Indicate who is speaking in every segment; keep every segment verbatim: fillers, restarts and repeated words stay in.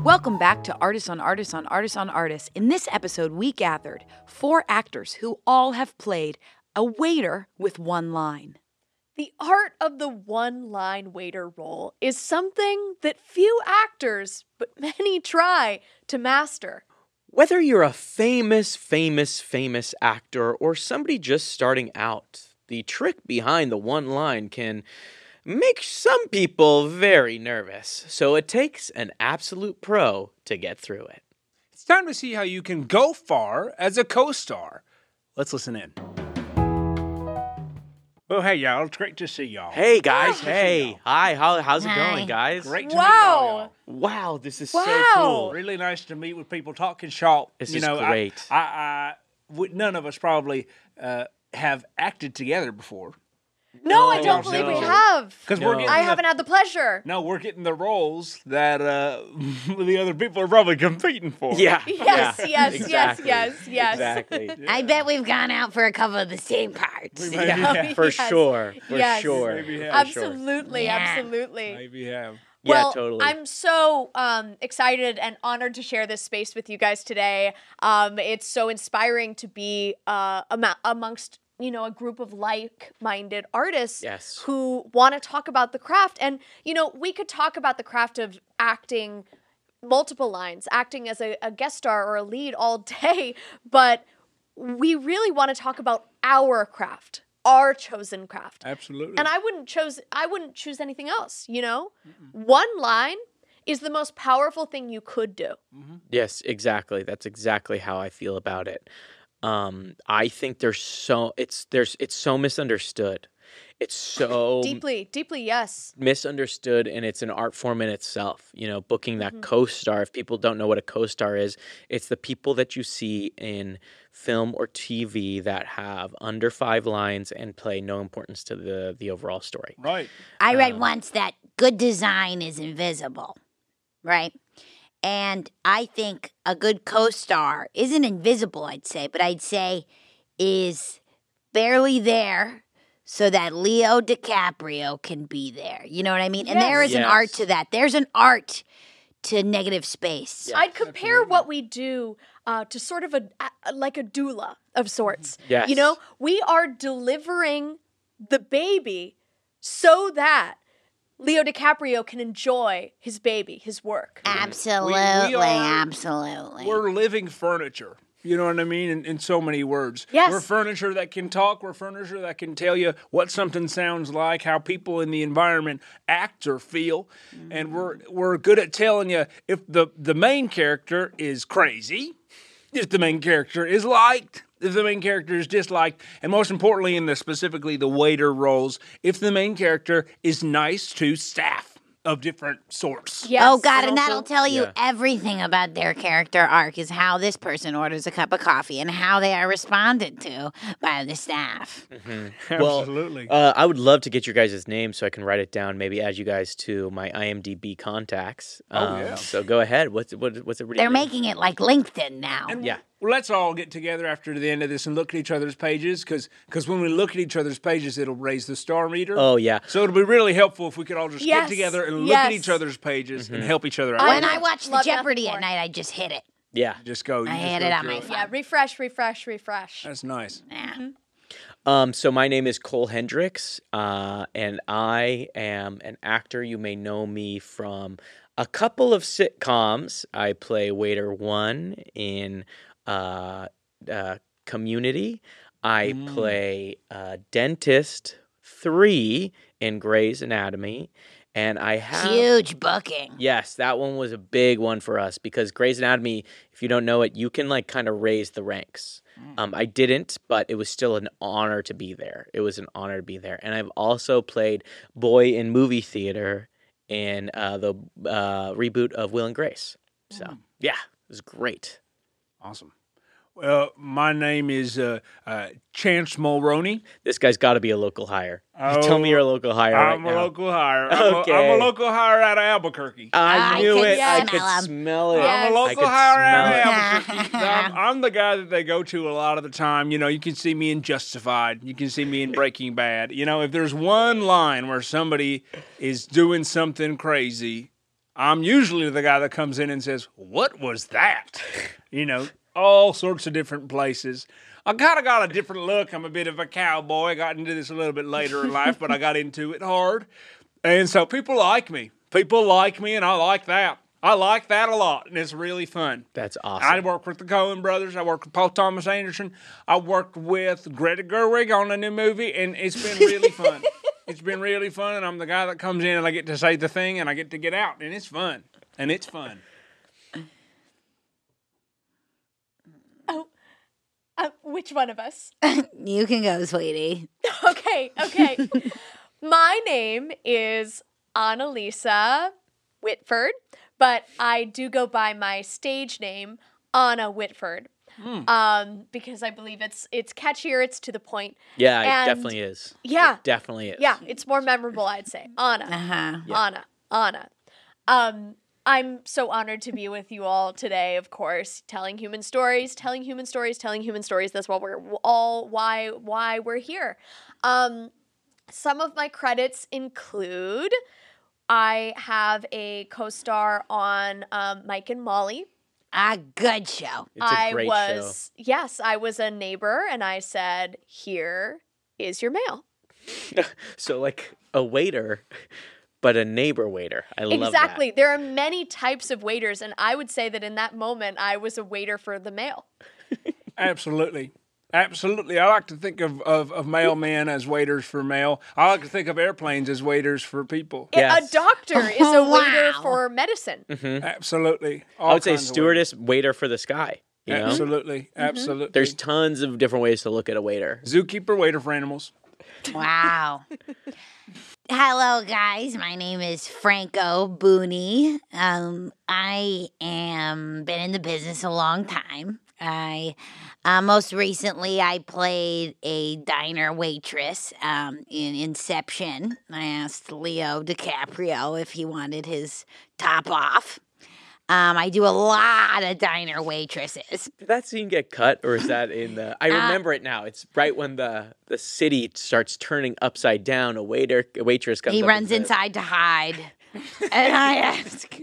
Speaker 1: Welcome back to Artists on Artists on Artists on Artists. In this episode, we gathered four actors who all have played a waiter with one line.
Speaker 2: The art of the one-line waiter role is something that few actors, but many try to master.
Speaker 3: Whether you're a famous, famous, famous actor or somebody just starting out, the trick behind the one line can make some people very nervous, so it takes an absolute pro to get through it.
Speaker 4: It's time to see how you can go far as a co-star. Let's listen in. Well, hey, y'all. It's great to see y'all.
Speaker 3: Hey, guys.
Speaker 4: Hi.
Speaker 3: Hey. Hi. How, how's it
Speaker 5: Hi.
Speaker 3: going, guys?
Speaker 4: Great to
Speaker 2: Wow.
Speaker 4: meet all y'all.
Speaker 3: Wow, this is
Speaker 2: Wow.
Speaker 3: so cool.
Speaker 4: Really nice to meet with people talking shop.
Speaker 3: This
Speaker 4: you
Speaker 3: is
Speaker 4: know,
Speaker 3: great.
Speaker 4: I, I, I, we- none of us probably uh, have acted together before.
Speaker 2: No, I
Speaker 3: No,
Speaker 2: don't believe we
Speaker 3: no.
Speaker 2: have.
Speaker 4: Because
Speaker 3: No.
Speaker 4: we're getting
Speaker 2: I
Speaker 4: the,
Speaker 2: haven't had the pleasure.
Speaker 4: No, we're getting the roles that uh, the other people are probably competing for.
Speaker 3: Yeah.
Speaker 2: Yes,
Speaker 3: yeah,
Speaker 2: yes,
Speaker 3: exactly.
Speaker 2: yes, yes, yes.
Speaker 3: Exactly.
Speaker 5: I bet we've gone out for a couple of the same parts.
Speaker 4: We maybe
Speaker 3: Yeah,
Speaker 4: have.
Speaker 3: for
Speaker 2: Yes.
Speaker 3: sure. For
Speaker 2: Yes.
Speaker 3: sure.
Speaker 4: Maybe have.
Speaker 3: For sure.
Speaker 2: Absolutely,
Speaker 5: Yeah.
Speaker 2: absolutely.
Speaker 4: Maybe have.
Speaker 3: Yeah,
Speaker 2: Well,
Speaker 3: totally.
Speaker 2: I'm so um, excited and honored to share this space with you guys today. Um, it's so inspiring to be uh, am- amongst you know a group of like-minded artists
Speaker 3: Yes.
Speaker 2: who want to talk about the craft. And you know, we could talk about the craft of acting multiple lines, acting as a, a guest star or a lead all day, but we really want to talk about our craft, our chosen craft.
Speaker 4: Absolutely.
Speaker 2: And I wouldn't chose I wouldn't choose anything else, you know? One line is the most powerful thing you could do.
Speaker 3: Yes, exactly. That's exactly how I feel about it. Um, I think there's so it's there's it's so misunderstood. It's so
Speaker 2: Deeply, deeply, yes.
Speaker 3: misunderstood, and it's an art form in itself. You know, booking
Speaker 2: Mm-hmm.
Speaker 3: that co-star. If people don't know what a co-star is, it's the people that you see in film or T V that have under five lines and play no importance to the the overall story.
Speaker 4: Right.
Speaker 5: I read once that good design is invisible, right? And I think a good co-star isn't invisible, I'd say, but I'd say is barely there so that Leo DiCaprio can be there. You know what I mean? And there is an
Speaker 3: Yes.
Speaker 5: art to that. There's an art to negative space.
Speaker 2: I'd compare what we do uh, to sort of a, a like a doula of sorts.
Speaker 3: Yes.
Speaker 2: You know, we are delivering the baby so that Leo DiCaprio can enjoy his baby, his work.
Speaker 5: Absolutely,
Speaker 4: are-
Speaker 5: absolutely.
Speaker 4: We're living furniture. You know what I mean? In, in so many words.
Speaker 2: Yes.
Speaker 4: We're furniture that can talk. We're furniture that can tell you what something sounds like, how people in the environment act or feel. And we're we're good at telling you if the, the main character is crazy, if the main character is liked, if the main character is disliked, and most importantly in the specifically the waiter roles, if the main character is nice to staff of different sorts.
Speaker 2: Yes,
Speaker 5: Oh God, and,
Speaker 2: also-
Speaker 5: that'll tell you
Speaker 3: Yeah.
Speaker 5: everything about their character arc is how this person orders a cup of coffee and how they are responded to by the staff.
Speaker 3: Well,
Speaker 4: Absolutely.
Speaker 3: Uh, I would love to get your guys' names so I can write it down. Maybe add you guys to my I M D B contacts. Um,
Speaker 4: Oh, yeah.
Speaker 3: So go ahead. What's what, what's it?
Speaker 5: They're making it like LinkedIn now.
Speaker 4: And
Speaker 3: Yeah.
Speaker 4: Well, let's all get together after the end of this and look at each other's pages, because when we look at each other's pages, it'll raise the star meter.
Speaker 3: Oh yeah.
Speaker 4: So it'll be really helpful if we could all just
Speaker 2: Yes,
Speaker 4: get together and look at
Speaker 2: yes.
Speaker 4: each other's pages
Speaker 3: Mm-hmm.
Speaker 4: and help each other out.
Speaker 5: when
Speaker 2: I
Speaker 5: I watch the
Speaker 2: love nothing
Speaker 5: Jeopardy
Speaker 2: more.
Speaker 5: at night, I just hit it.
Speaker 3: Yeah.
Speaker 4: just go. You
Speaker 5: I
Speaker 4: just
Speaker 5: had
Speaker 4: go
Speaker 5: it on
Speaker 4: through
Speaker 5: my phone.
Speaker 2: Yeah, refresh, refresh, refresh.
Speaker 4: That's nice.
Speaker 5: Yeah.
Speaker 3: Um, so my name is Cole Hendricks, uh, and I am an actor. You may know me from a couple of sitcoms. I play waiter one in uh, uh, Community. I play uh, dentist three in Grey's Anatomy, and I have
Speaker 5: Huge booking.
Speaker 3: Yes, that one was a big one for us because Grey's Anatomy, if you don't know it, you can like kind of raise the ranks. Um, I didn't, but it was still an honor to be there. It was an honor to be there. And I've also played boy in movie theater in uh, the uh, reboot of Will and Grace. So, yeah, it was great.
Speaker 4: Awesome. Well, my name is uh, uh, Chance Mulroney.
Speaker 3: This guy's got to be a local hire.
Speaker 4: Oh,
Speaker 3: Tell me you're a local hire
Speaker 4: I'm
Speaker 3: right
Speaker 4: a
Speaker 3: now.
Speaker 4: local hire. I'm, a,
Speaker 3: Okay.
Speaker 4: I'm a local hire out of Albuquerque.
Speaker 3: I
Speaker 5: I
Speaker 3: knew
Speaker 5: could
Speaker 3: it. I
Speaker 5: smell
Speaker 3: could
Speaker 5: 'em.
Speaker 3: smell it.
Speaker 2: Yes.
Speaker 4: I'm a
Speaker 3: I
Speaker 4: local
Speaker 3: could
Speaker 4: hire out
Speaker 3: smell
Speaker 4: of
Speaker 3: it.
Speaker 4: Albuquerque. I'm, I'm the guy that they go to a lot of the time. You know, you can see me in Justified. You can see me in Breaking Bad. You know, if there's one line where somebody is doing something crazy, I'm usually the guy that comes in and says, "What was that?" You know, all sorts of different places. I kind of got a different look. I'm a bit of a cowboy. I got into this a little bit later in life, but I got into it hard. And so people like me. People like me, and I like that. I like that a lot, and it's really fun.
Speaker 3: That's awesome.
Speaker 4: I work with the Coen brothers. I work with Paul Thomas Anderson. I worked with Greta Gerwig on a new movie, and it's been really fun. It's been really fun, and I'm the guy that comes in, and I get to say the thing, and I get to get out, and it's fun. And it's fun.
Speaker 2: Oh, uh, which one of us?
Speaker 5: You can go, sweetie.
Speaker 2: Okay, okay. My name is Annalisa Whitford, but I do go by my stage name, Anna Whitford, mm. um, because I believe it's it's catchier, it's to the point.
Speaker 3: Yeah,
Speaker 2: and
Speaker 3: it definitely is.
Speaker 2: Yeah.
Speaker 3: It definitely is.
Speaker 2: Yeah, it's more memorable, I'd say. Anna.
Speaker 5: Uh-huh.
Speaker 3: Yeah.
Speaker 2: Anna. Anna. Um, I'm so honored to be with you all today, of course, telling human stories, telling human stories, telling human stories. That's what we're all why why we're here. Um, some of my credits include I have a co-star on um, Mike and Molly.
Speaker 5: A good show.
Speaker 3: It's a great
Speaker 2: I was
Speaker 3: show.
Speaker 2: yes, I was a neighbor, and I said, "Here is your mail."
Speaker 3: So like a waiter, but a neighbor waiter. I love that.
Speaker 2: Exactly. There are many types of waiters, and I would say that in that moment, I was a waiter for the mail.
Speaker 4: Absolutely. Absolutely. I like to think of, of, of mailmen as waiters for mail. I like to think of airplanes as waiters for people.
Speaker 3: Yes.
Speaker 2: A doctor is a
Speaker 5: Oh,
Speaker 2: waiter
Speaker 5: wow.
Speaker 2: for medicine.
Speaker 4: Absolutely. All
Speaker 3: I would say
Speaker 4: kinds of
Speaker 3: stewardess, waiter for the sky. You
Speaker 4: waiters.
Speaker 3: know?
Speaker 4: Absolutely. Absolutely.
Speaker 3: There's tons of different ways to look at a waiter.
Speaker 4: Zookeeper, waiter for animals.
Speaker 5: Wow. Hello, guys. My name is Franco Booney. Um, I am been in the business a long time. I uh, most recently I played a diner waitress um, in Inception. I asked Leo DiCaprio if he wanted his top off. Um, I do a lot of diner waitresses.
Speaker 3: Did that scene get cut, or is that in the? I remember it now. It's right when the the city starts turning upside down. A waiter, a waitress comes.
Speaker 5: He
Speaker 3: up
Speaker 5: runs
Speaker 3: and says,
Speaker 5: inside to hide. And I ask,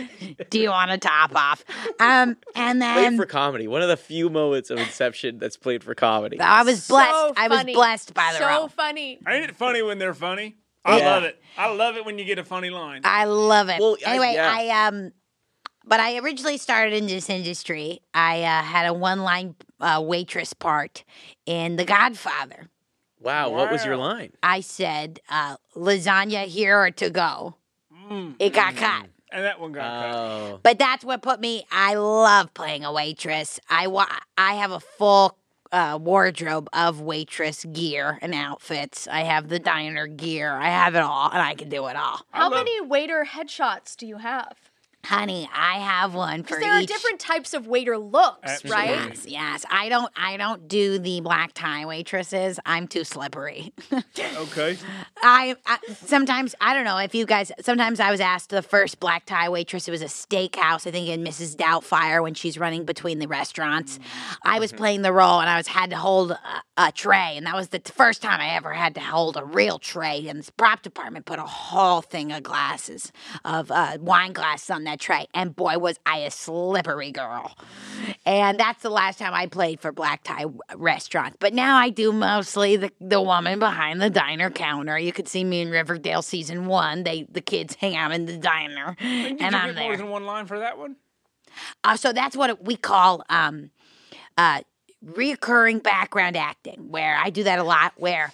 Speaker 5: do you want to top off? Um, and
Speaker 3: Played
Speaker 5: then
Speaker 3: for comedy. One of the few moments of Inception that's played for comedy.
Speaker 5: I was blessed.
Speaker 2: So
Speaker 5: I was
Speaker 2: funny.
Speaker 5: blessed by the
Speaker 2: So
Speaker 5: role.
Speaker 2: funny.
Speaker 4: Ain't it funny when they're funny? I
Speaker 3: Yeah.
Speaker 4: love it. I love it when you get a funny line.
Speaker 5: I love it.
Speaker 3: Well, I-
Speaker 5: anyway,
Speaker 3: yeah.
Speaker 5: I um, but I originally started in this industry. I uh, had a one-line uh, waitress part in The Godfather.
Speaker 3: Wow, what was your
Speaker 4: Wow.
Speaker 3: line?
Speaker 5: I said, uh, "Lasagna here or to go."
Speaker 4: Mm.
Speaker 5: It got cut.
Speaker 4: And that one got cut.
Speaker 3: Oh,
Speaker 5: But that's what put me. I love playing a waitress. I wa- I have a full uh, wardrobe of waitress gear and outfits. I have the diner gear. I have it all, and I can do it all.
Speaker 2: How
Speaker 4: love-
Speaker 2: many waiter headshots do you have?
Speaker 5: Honey, I have one for
Speaker 2: Because there
Speaker 5: each.
Speaker 2: are different types of waiter looks,
Speaker 4: Absolutely.
Speaker 2: right?
Speaker 5: Yes, yes. I don't. I don't do the black tie waitresses. I'm too slippery.
Speaker 4: Okay.
Speaker 5: I, I sometimes I don't know if you guys. Sometimes I was asked the first black tie waitress. It was a steakhouse, I think, in Missus Doubtfire when she's running between the restaurants. I was playing the role, and I was had to hold a, a tray, and that was the t- first time I ever had to hold a real tray. And the prop department put a whole thing of glasses of uh, wine glasses on that tray, and boy, was I a slippery girl. And that's the last time I played for black tie w- restaurants. But now I do mostly the the woman behind the diner counter. You could see me in Riverdale season one. They the kids hang out in the diner,
Speaker 4: Did
Speaker 5: and
Speaker 4: you
Speaker 5: I'm
Speaker 4: get
Speaker 5: there.
Speaker 4: more than one line for that one?
Speaker 5: Uh, so that's what we call um, uh, reoccurring background acting, where I do that a lot. Where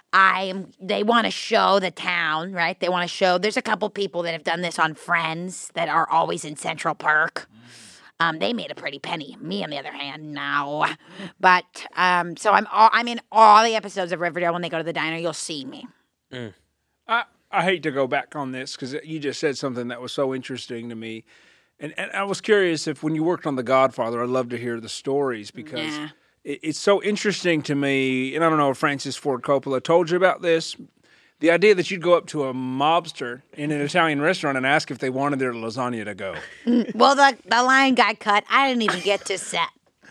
Speaker 5: I am, they want to show the town, right? They want to show. There's a couple people that have done this on Friends that are always in Central Park. Um, they made a pretty penny. Me, on the other hand, no. But um, so I'm all, I'm in all the episodes of Riverdale. When they go to the diner, you'll see me.
Speaker 4: I, I hate to go back on this because you just said something that was so interesting to me. And, and I was curious if when you worked on The Godfather, I'd love to hear the stories because
Speaker 5: Yeah.
Speaker 4: it, it's so interesting to me. And I don't know if Francis Ford Coppola told you about this. The idea that you'd go up to a mobster in an Italian restaurant and ask if they wanted their lasagna to go.
Speaker 5: Well, the the line got cut. I didn't even get to set.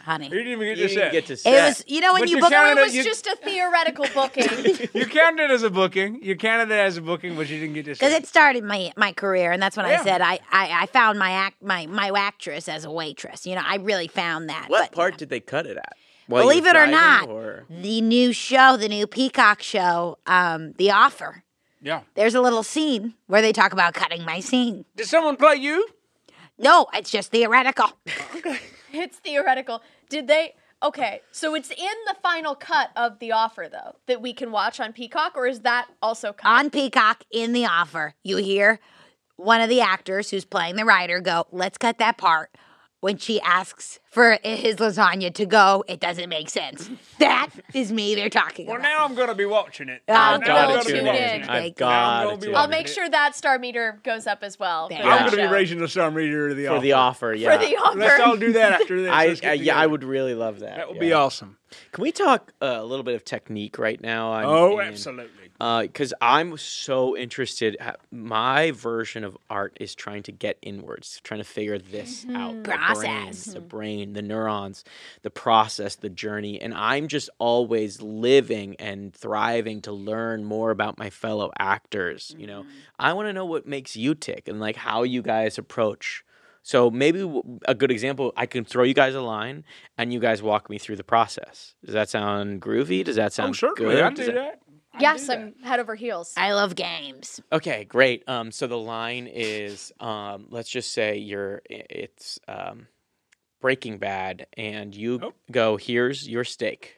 Speaker 5: honey.
Speaker 4: You didn't even get
Speaker 3: You
Speaker 4: to
Speaker 3: didn't
Speaker 4: set.
Speaker 3: get to
Speaker 5: It
Speaker 3: set.
Speaker 5: was, you know, when
Speaker 4: But
Speaker 5: you
Speaker 4: you
Speaker 5: book
Speaker 4: counted
Speaker 2: It was
Speaker 4: you-
Speaker 2: just a theoretical booking.
Speaker 4: You counted it as a booking. You counted it as a booking, but you didn't get to
Speaker 5: because
Speaker 4: set.
Speaker 5: it started my my career, and that's when
Speaker 4: Yeah.
Speaker 5: I said I, I, I found my act my my actress as a waitress. You know, I really found that.
Speaker 3: What
Speaker 5: but,
Speaker 3: part did they cut it at? While you
Speaker 5: Believe
Speaker 3: were
Speaker 5: it or
Speaker 3: driving,
Speaker 5: not,
Speaker 3: or-
Speaker 5: the new show, the new Peacock show, um, The Offer.
Speaker 4: Yeah.
Speaker 5: There's a little scene where they talk about cutting my scene.
Speaker 4: Did someone play you?
Speaker 5: No, it's just theoretical.
Speaker 2: It's theoretical. Did they? Okay, so it's in the final cut of The Offer, though, that we can watch on Peacock, or is that also cut?
Speaker 5: On Peacock, in The Offer, you hear one of the actors who's playing the writer go, let's cut that part. When she asks for his lasagna to go, it doesn't make sense. That is me they're talking
Speaker 4: Well,
Speaker 5: about.
Speaker 4: now I'm going to be watching it.
Speaker 5: Oh,
Speaker 4: Now
Speaker 3: I've
Speaker 4: I'm
Speaker 5: God,
Speaker 3: got
Speaker 4: gonna
Speaker 3: to
Speaker 2: tune
Speaker 3: tune
Speaker 2: in.
Speaker 3: in.
Speaker 5: Thank
Speaker 3: I've
Speaker 5: you.
Speaker 3: got
Speaker 4: I'm
Speaker 3: to
Speaker 4: gonna be
Speaker 3: tune
Speaker 2: I'll
Speaker 3: in.
Speaker 2: make sure that star meter goes up as well.
Speaker 5: There
Speaker 2: for
Speaker 5: you
Speaker 4: I'm
Speaker 2: that
Speaker 4: going to be
Speaker 2: show.
Speaker 4: raising the star meter of the
Speaker 3: For
Speaker 4: offer.
Speaker 3: the offer, yeah.
Speaker 2: For The Offer.
Speaker 4: Let's all do that after this.
Speaker 3: I,
Speaker 4: Let's get
Speaker 3: I yeah, I
Speaker 4: together.
Speaker 3: would really love that.
Speaker 4: That would
Speaker 3: yeah.
Speaker 4: be awesome.
Speaker 3: Can we talk uh, a little bit of technique right now? I'm
Speaker 4: Oh,
Speaker 3: in-
Speaker 4: absolutely.
Speaker 3: Because I'm so interested. ha- My version of art is trying to get inwards, trying to figure this out. The brain,
Speaker 5: Process.
Speaker 3: the brain, the neurons, the process, the journey. And I'm just always living and thriving to learn more about my fellow actors. You know, I want to know what makes you tick and like how you guys approach. So maybe w- a good example, I can throw you guys a line and you guys walk me through the process. Does that sound groovy? Does that sound
Speaker 4: Oh, certainly.
Speaker 3: good?
Speaker 4: I'd
Speaker 3: Does
Speaker 4: do
Speaker 3: it-
Speaker 4: that. I'd
Speaker 2: Yes,
Speaker 4: do that.
Speaker 2: I'm head over heels.
Speaker 5: I love games.
Speaker 3: Okay, great. Um, so the line is, um, let's just say you're, i- it's um, Breaking Bad, and you
Speaker 4: Oh.
Speaker 3: go, "Here's your steak."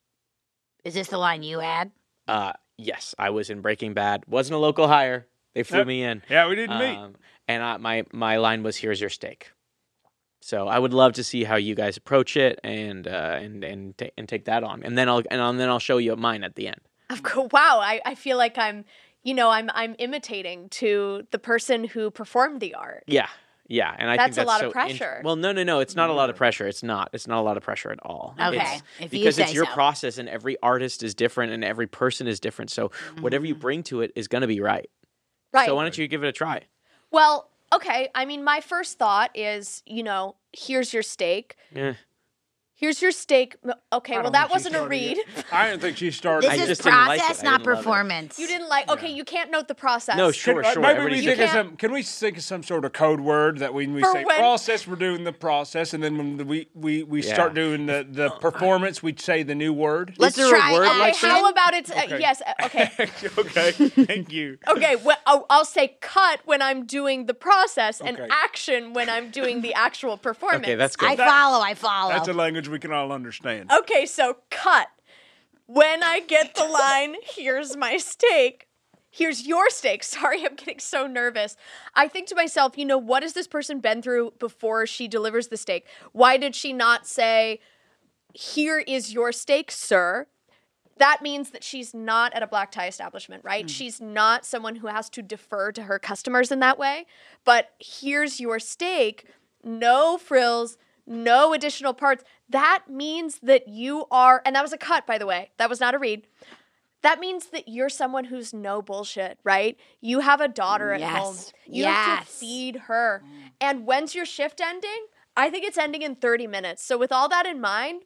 Speaker 5: Is this the line you had?
Speaker 3: Uh, yes, I was in Breaking Bad. Wasn't a local hire. They flew
Speaker 4: Yep.
Speaker 3: me in.
Speaker 4: Yeah, we didn't meet.
Speaker 3: Um, and I, my my line was, "Here's your steak." So I would love to see how you guys approach it, and uh, and and ta- and take that on, and then I'll and, I'll, then I'll show you mine at the end.
Speaker 2: Of course. Wow, I, I feel like I'm, you know, I'm I'm imitating to the person who performed the art.
Speaker 3: Yeah, yeah, and I
Speaker 2: That's
Speaker 3: think
Speaker 2: a
Speaker 3: that's
Speaker 2: lot of
Speaker 3: so int-
Speaker 2: pressure.
Speaker 3: well, no, no, no, it's not a lot of pressure. It's not. It's not a lot of pressure at all.
Speaker 5: Okay,
Speaker 3: It's-
Speaker 5: if you
Speaker 3: because it's
Speaker 5: say
Speaker 3: your
Speaker 5: so.
Speaker 3: process, and every artist is different, and every person is different. So whatever you bring to it is going to be right.
Speaker 2: Right.
Speaker 3: So why don't you give it a try?
Speaker 2: Well, okay. I mean, my first thought is, you know, here's your steak.
Speaker 3: Yeah.
Speaker 2: Here's your steak. M- Okay,
Speaker 4: I
Speaker 2: well,
Speaker 4: don't
Speaker 2: that
Speaker 4: think she
Speaker 2: wasn't a
Speaker 4: started
Speaker 2: read.
Speaker 4: yet. I didn't think she started.
Speaker 5: This
Speaker 3: I
Speaker 5: is
Speaker 3: just didn't like
Speaker 5: process,
Speaker 3: it. I
Speaker 5: not
Speaker 3: didn't love it.
Speaker 5: performance.
Speaker 2: You didn't like. Okay, you can't note the process.
Speaker 3: No,
Speaker 4: Can,
Speaker 3: sure,
Speaker 4: uh,
Speaker 3: sure.
Speaker 4: maybe we
Speaker 3: Everybody's
Speaker 4: think of
Speaker 3: different.
Speaker 4: some. Can we think of some sort of code word that when we
Speaker 2: For
Speaker 4: say
Speaker 2: when-
Speaker 4: process, we're doing the process, and then when we we, we
Speaker 3: Yeah.
Speaker 4: start doing the, the performance, we say the new word.
Speaker 5: Let's
Speaker 3: Is there a
Speaker 5: try
Speaker 3: word
Speaker 5: uh,
Speaker 2: Okay,
Speaker 3: like
Speaker 2: how
Speaker 3: that?
Speaker 2: about it's uh,
Speaker 4: Okay.
Speaker 2: yes? uh, Okay,
Speaker 4: Okay, thank you.
Speaker 2: okay. Well, I'll, I'll say cut when I'm doing the process, and
Speaker 4: Okay.
Speaker 2: action when I'm doing the actual performance.
Speaker 3: Okay, that's
Speaker 5: I
Speaker 3: good.
Speaker 5: follow, I follow.
Speaker 4: That's a language we can all understand.
Speaker 2: Okay, so cut. When I get the line, here's my steak. Here's your steak. Sorry, I'm getting so nervous. I think to myself, you know, what has this person been through before she delivers the steak? Why did she not say, here is your steak, sir? That means that she's not at a black tie establishment, right? She's not someone who has to defer to her customers in that way. But here's your steak, no frills, no additional parts. That means that you are, and that was a cut, by the way. That was not a read. That means that you're someone who's no bullshit, right? You have a daughter at
Speaker 5: Yes.
Speaker 2: home. You have to
Speaker 5: Yes.
Speaker 2: feed her. And when's your shift ending? I think it's ending in thirty minutes. So with all that in mind,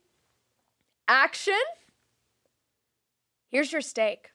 Speaker 2: action. Here's your steak.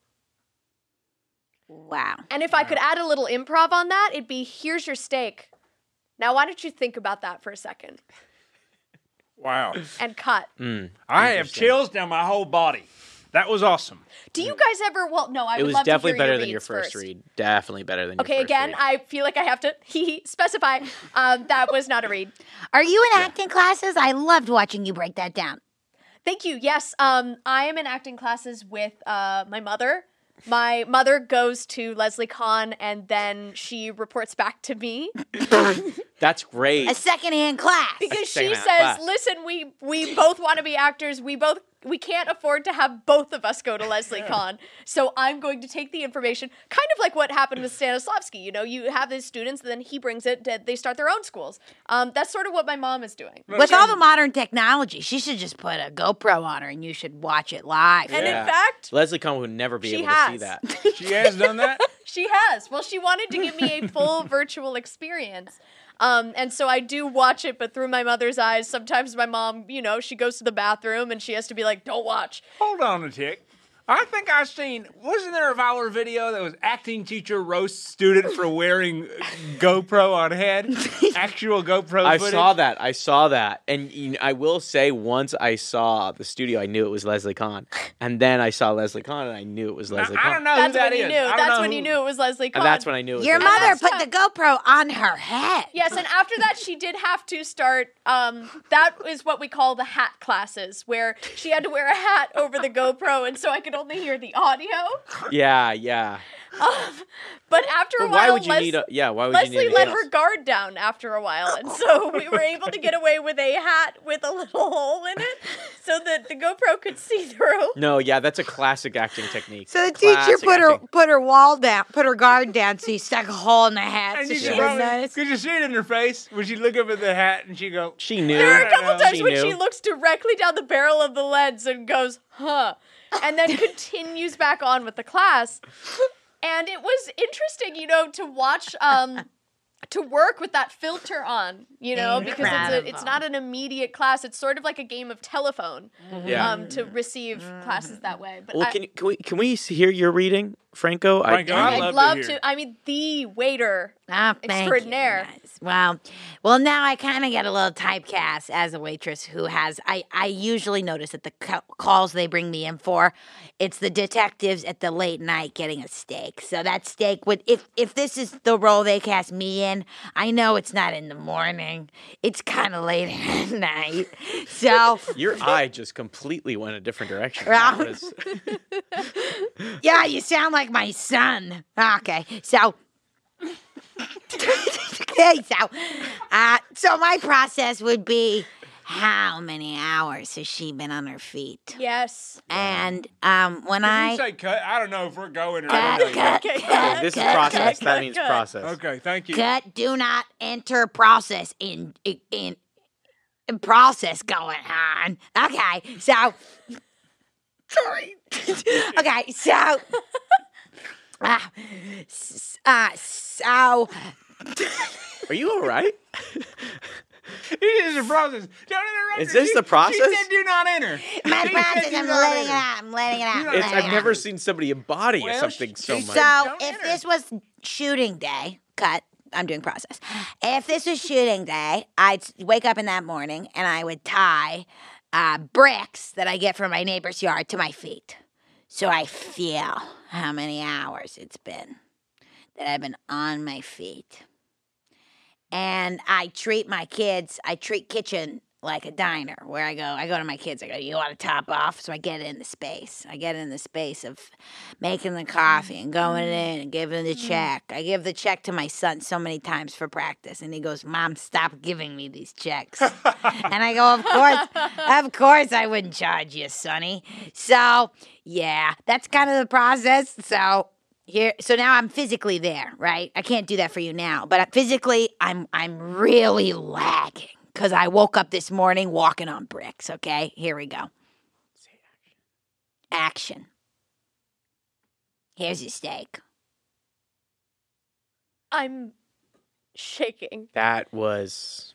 Speaker 5: Wow.
Speaker 2: And if I could add a little improv on that, it'd be here's your steak. Now, why don't you think about that for a second
Speaker 4: Wow,
Speaker 2: and cut?
Speaker 3: Mm,
Speaker 4: I have
Speaker 3: interesting.
Speaker 4: chills down my whole body. That was awesome.
Speaker 2: Do you guys ever? Well, no, I
Speaker 3: It
Speaker 2: would
Speaker 3: was
Speaker 2: love
Speaker 3: definitely
Speaker 2: to hear
Speaker 3: better
Speaker 2: your
Speaker 3: than your
Speaker 2: reads
Speaker 3: first read. Definitely better than your
Speaker 2: Okay,
Speaker 3: first
Speaker 2: again,
Speaker 3: read.
Speaker 2: I feel like I have to he specify. Um, that was not a read.
Speaker 5: Are you in acting classes? I loved watching you break that down.
Speaker 2: Thank you. Yes, um, I am in acting classes with uh, my mother. My mother goes to Leslie Kahn, and then she reports back to me
Speaker 3: That's great.
Speaker 5: A secondhand class.
Speaker 2: because she
Speaker 3: Second
Speaker 2: says,
Speaker 3: class.
Speaker 2: "Listen, we we both want to be actors. We both we can't afford to have both of us go to Leslie Kahn. So I'm going to take the information, kind of like what happened with Stanislavski. You know, you have these students, and then he brings it. To, they start their own schools. Um, that's sort of what my mom is doing.
Speaker 5: With all the modern technology, she should just put a GoPro on her and you should watch it live.
Speaker 2: And
Speaker 3: Yeah.
Speaker 2: in fact,
Speaker 3: Leslie Kahn would never be
Speaker 2: She
Speaker 3: able
Speaker 2: has.
Speaker 3: to see that.
Speaker 4: She has done that.
Speaker 2: She has. Well, she wanted to give me a full virtual experience. Um, and so I do watch it, but through my mother's eyes. Sometimes my mom, you know, she goes to the bathroom and she has to be like, don't watch.
Speaker 4: Hold on a tick. I think I've seen, wasn't there a viral video that was acting teacher roast student for wearing GoPro on head? Actual GoPro
Speaker 3: I
Speaker 4: footage?
Speaker 3: saw that. I saw that. And you know, I will say, once I saw the studio, I knew it was Leslie Kahn. And then I saw Leslie Kahn, and I knew it was Leslie
Speaker 4: I
Speaker 3: Kahn.
Speaker 4: don't know
Speaker 2: That's
Speaker 4: who that
Speaker 2: when you
Speaker 4: is.
Speaker 2: knew.
Speaker 4: I don't
Speaker 2: That's
Speaker 4: know
Speaker 2: when
Speaker 4: who-
Speaker 2: you knew it was Leslie Kahn.
Speaker 3: And that's when I knew it was
Speaker 5: Your
Speaker 3: Leslie
Speaker 5: mother
Speaker 2: that's
Speaker 5: put the GoPro on her head.
Speaker 2: Yes, and after that, she did have to start. Um, that is what we call the hat classes, where she had to wear a hat over the GoPro, and so I could only hear the audio.
Speaker 3: Yeah, yeah.
Speaker 2: Um, but after a
Speaker 3: But
Speaker 2: while,
Speaker 3: why would you
Speaker 2: Les-
Speaker 3: need a... Yeah, why would
Speaker 2: Leslie
Speaker 3: you need
Speaker 2: let
Speaker 3: a
Speaker 2: her guard down after a while, and so we were able to get away with a hat with a little hole in it, so that the GoPro could see through.
Speaker 3: No, yeah, that's a classic acting technique.
Speaker 5: So the teacher
Speaker 3: Classic
Speaker 5: put her
Speaker 3: acting.
Speaker 5: put her wall down, put her guard down, so you stuck a hole in the hat,
Speaker 4: And
Speaker 5: so
Speaker 4: you
Speaker 5: she
Speaker 4: could,
Speaker 5: didn't
Speaker 4: probably,
Speaker 5: notice.
Speaker 4: could you see it in her face? Would she look up at the hat and she go,
Speaker 3: She knew.
Speaker 2: There are a couple
Speaker 4: know.
Speaker 2: times
Speaker 3: She
Speaker 2: when
Speaker 3: knew.
Speaker 2: she looks directly down the barrel of the lens and goes, huh, and then continues back on with the class. And it was interesting, you know, to watch, um, to work with that filter on, you know, because it's, a, it's
Speaker 5: Incredible.
Speaker 2: not an immediate class. It's sort of like a game of telephone
Speaker 3: Yeah.
Speaker 2: um, to receive classes that way. But
Speaker 3: Well,
Speaker 2: I,
Speaker 3: can, can we can we hear your reading, Franco?
Speaker 4: Franco,
Speaker 3: I,
Speaker 4: I'd
Speaker 2: I'd
Speaker 4: love
Speaker 2: love
Speaker 4: to
Speaker 2: to,
Speaker 4: hear.
Speaker 2: I mean, the waiter.
Speaker 5: Ah, thank
Speaker 2: Extraordinaire.
Speaker 5: You guys. Well, well, now I kind of get a little typecast as a waitress who has. I I usually notice that the ca- calls they bring me in for, it's the detectives at the late night getting a steak. So that steak would, if if this is the role they cast me in, I know it's not in the morning. It's kind of late at night. So
Speaker 3: your eye just completely went a different direction.
Speaker 5: Well-
Speaker 3: That was-
Speaker 5: yeah, you sound like my son. Okay, so. okay, so, uh, so my process would be, how many hours has she been on her feet?
Speaker 2: Yes.
Speaker 5: And um, when
Speaker 4: Can
Speaker 5: I
Speaker 4: you say cut? I don't know if we're going or
Speaker 5: cut,
Speaker 4: not.
Speaker 5: cut,
Speaker 2: Okay,
Speaker 5: cut,
Speaker 3: this is
Speaker 5: cut,
Speaker 3: process.
Speaker 5: cut,
Speaker 3: That
Speaker 2: cut,
Speaker 3: means
Speaker 2: cut.
Speaker 3: process.
Speaker 4: Okay, thank you.
Speaker 5: cut, do not enter process in in, in, in process going on. Okay, so sorry. okay, so uh, s- uh, so.
Speaker 3: Are you all right?
Speaker 4: It is a process. Don't interrupt
Speaker 3: Is
Speaker 4: her.
Speaker 3: this
Speaker 4: She-
Speaker 3: the process?
Speaker 4: She said do not enter.
Speaker 5: My
Speaker 4: She
Speaker 5: process,
Speaker 4: said do
Speaker 5: I'm
Speaker 4: not
Speaker 5: letting it
Speaker 4: enter.
Speaker 5: out. I'm letting it out. I'm
Speaker 4: It's-
Speaker 3: It's,
Speaker 5: letting it
Speaker 3: I've never
Speaker 5: out.
Speaker 3: seen somebody embody
Speaker 4: Well,
Speaker 3: something
Speaker 4: she-
Speaker 3: so
Speaker 4: she
Speaker 3: much.
Speaker 4: said-
Speaker 5: So
Speaker 4: Don't
Speaker 5: if
Speaker 4: enter.
Speaker 5: this was shooting day, cut. I'm doing process. If this was shooting day, I'd s- wake up in that morning and I would tie uh, bricks that I get from my neighbor's yard to my feet, so I feel how many hours it's been that I've been on my feet. And I treat my kids. I treat kitchen like a diner, where I go. I go to my kids. I go, "You want to top off?" So I get in the space. I get in the space of making the coffee and going in and giving the check. I give the check to my son so many times for practice, and he goes, "Mom, stop giving me these checks." And I go, "Of course, of course, I wouldn't charge you, Sonny." So yeah, that's kind of the process. So. Here, so now I'm physically there, right? I can't do that for you now, but physically, I'm I'm really lagging because I woke up this morning walking on bricks. Okay, here we go. Action. Here's your steak.
Speaker 2: I'm shaking.
Speaker 3: That was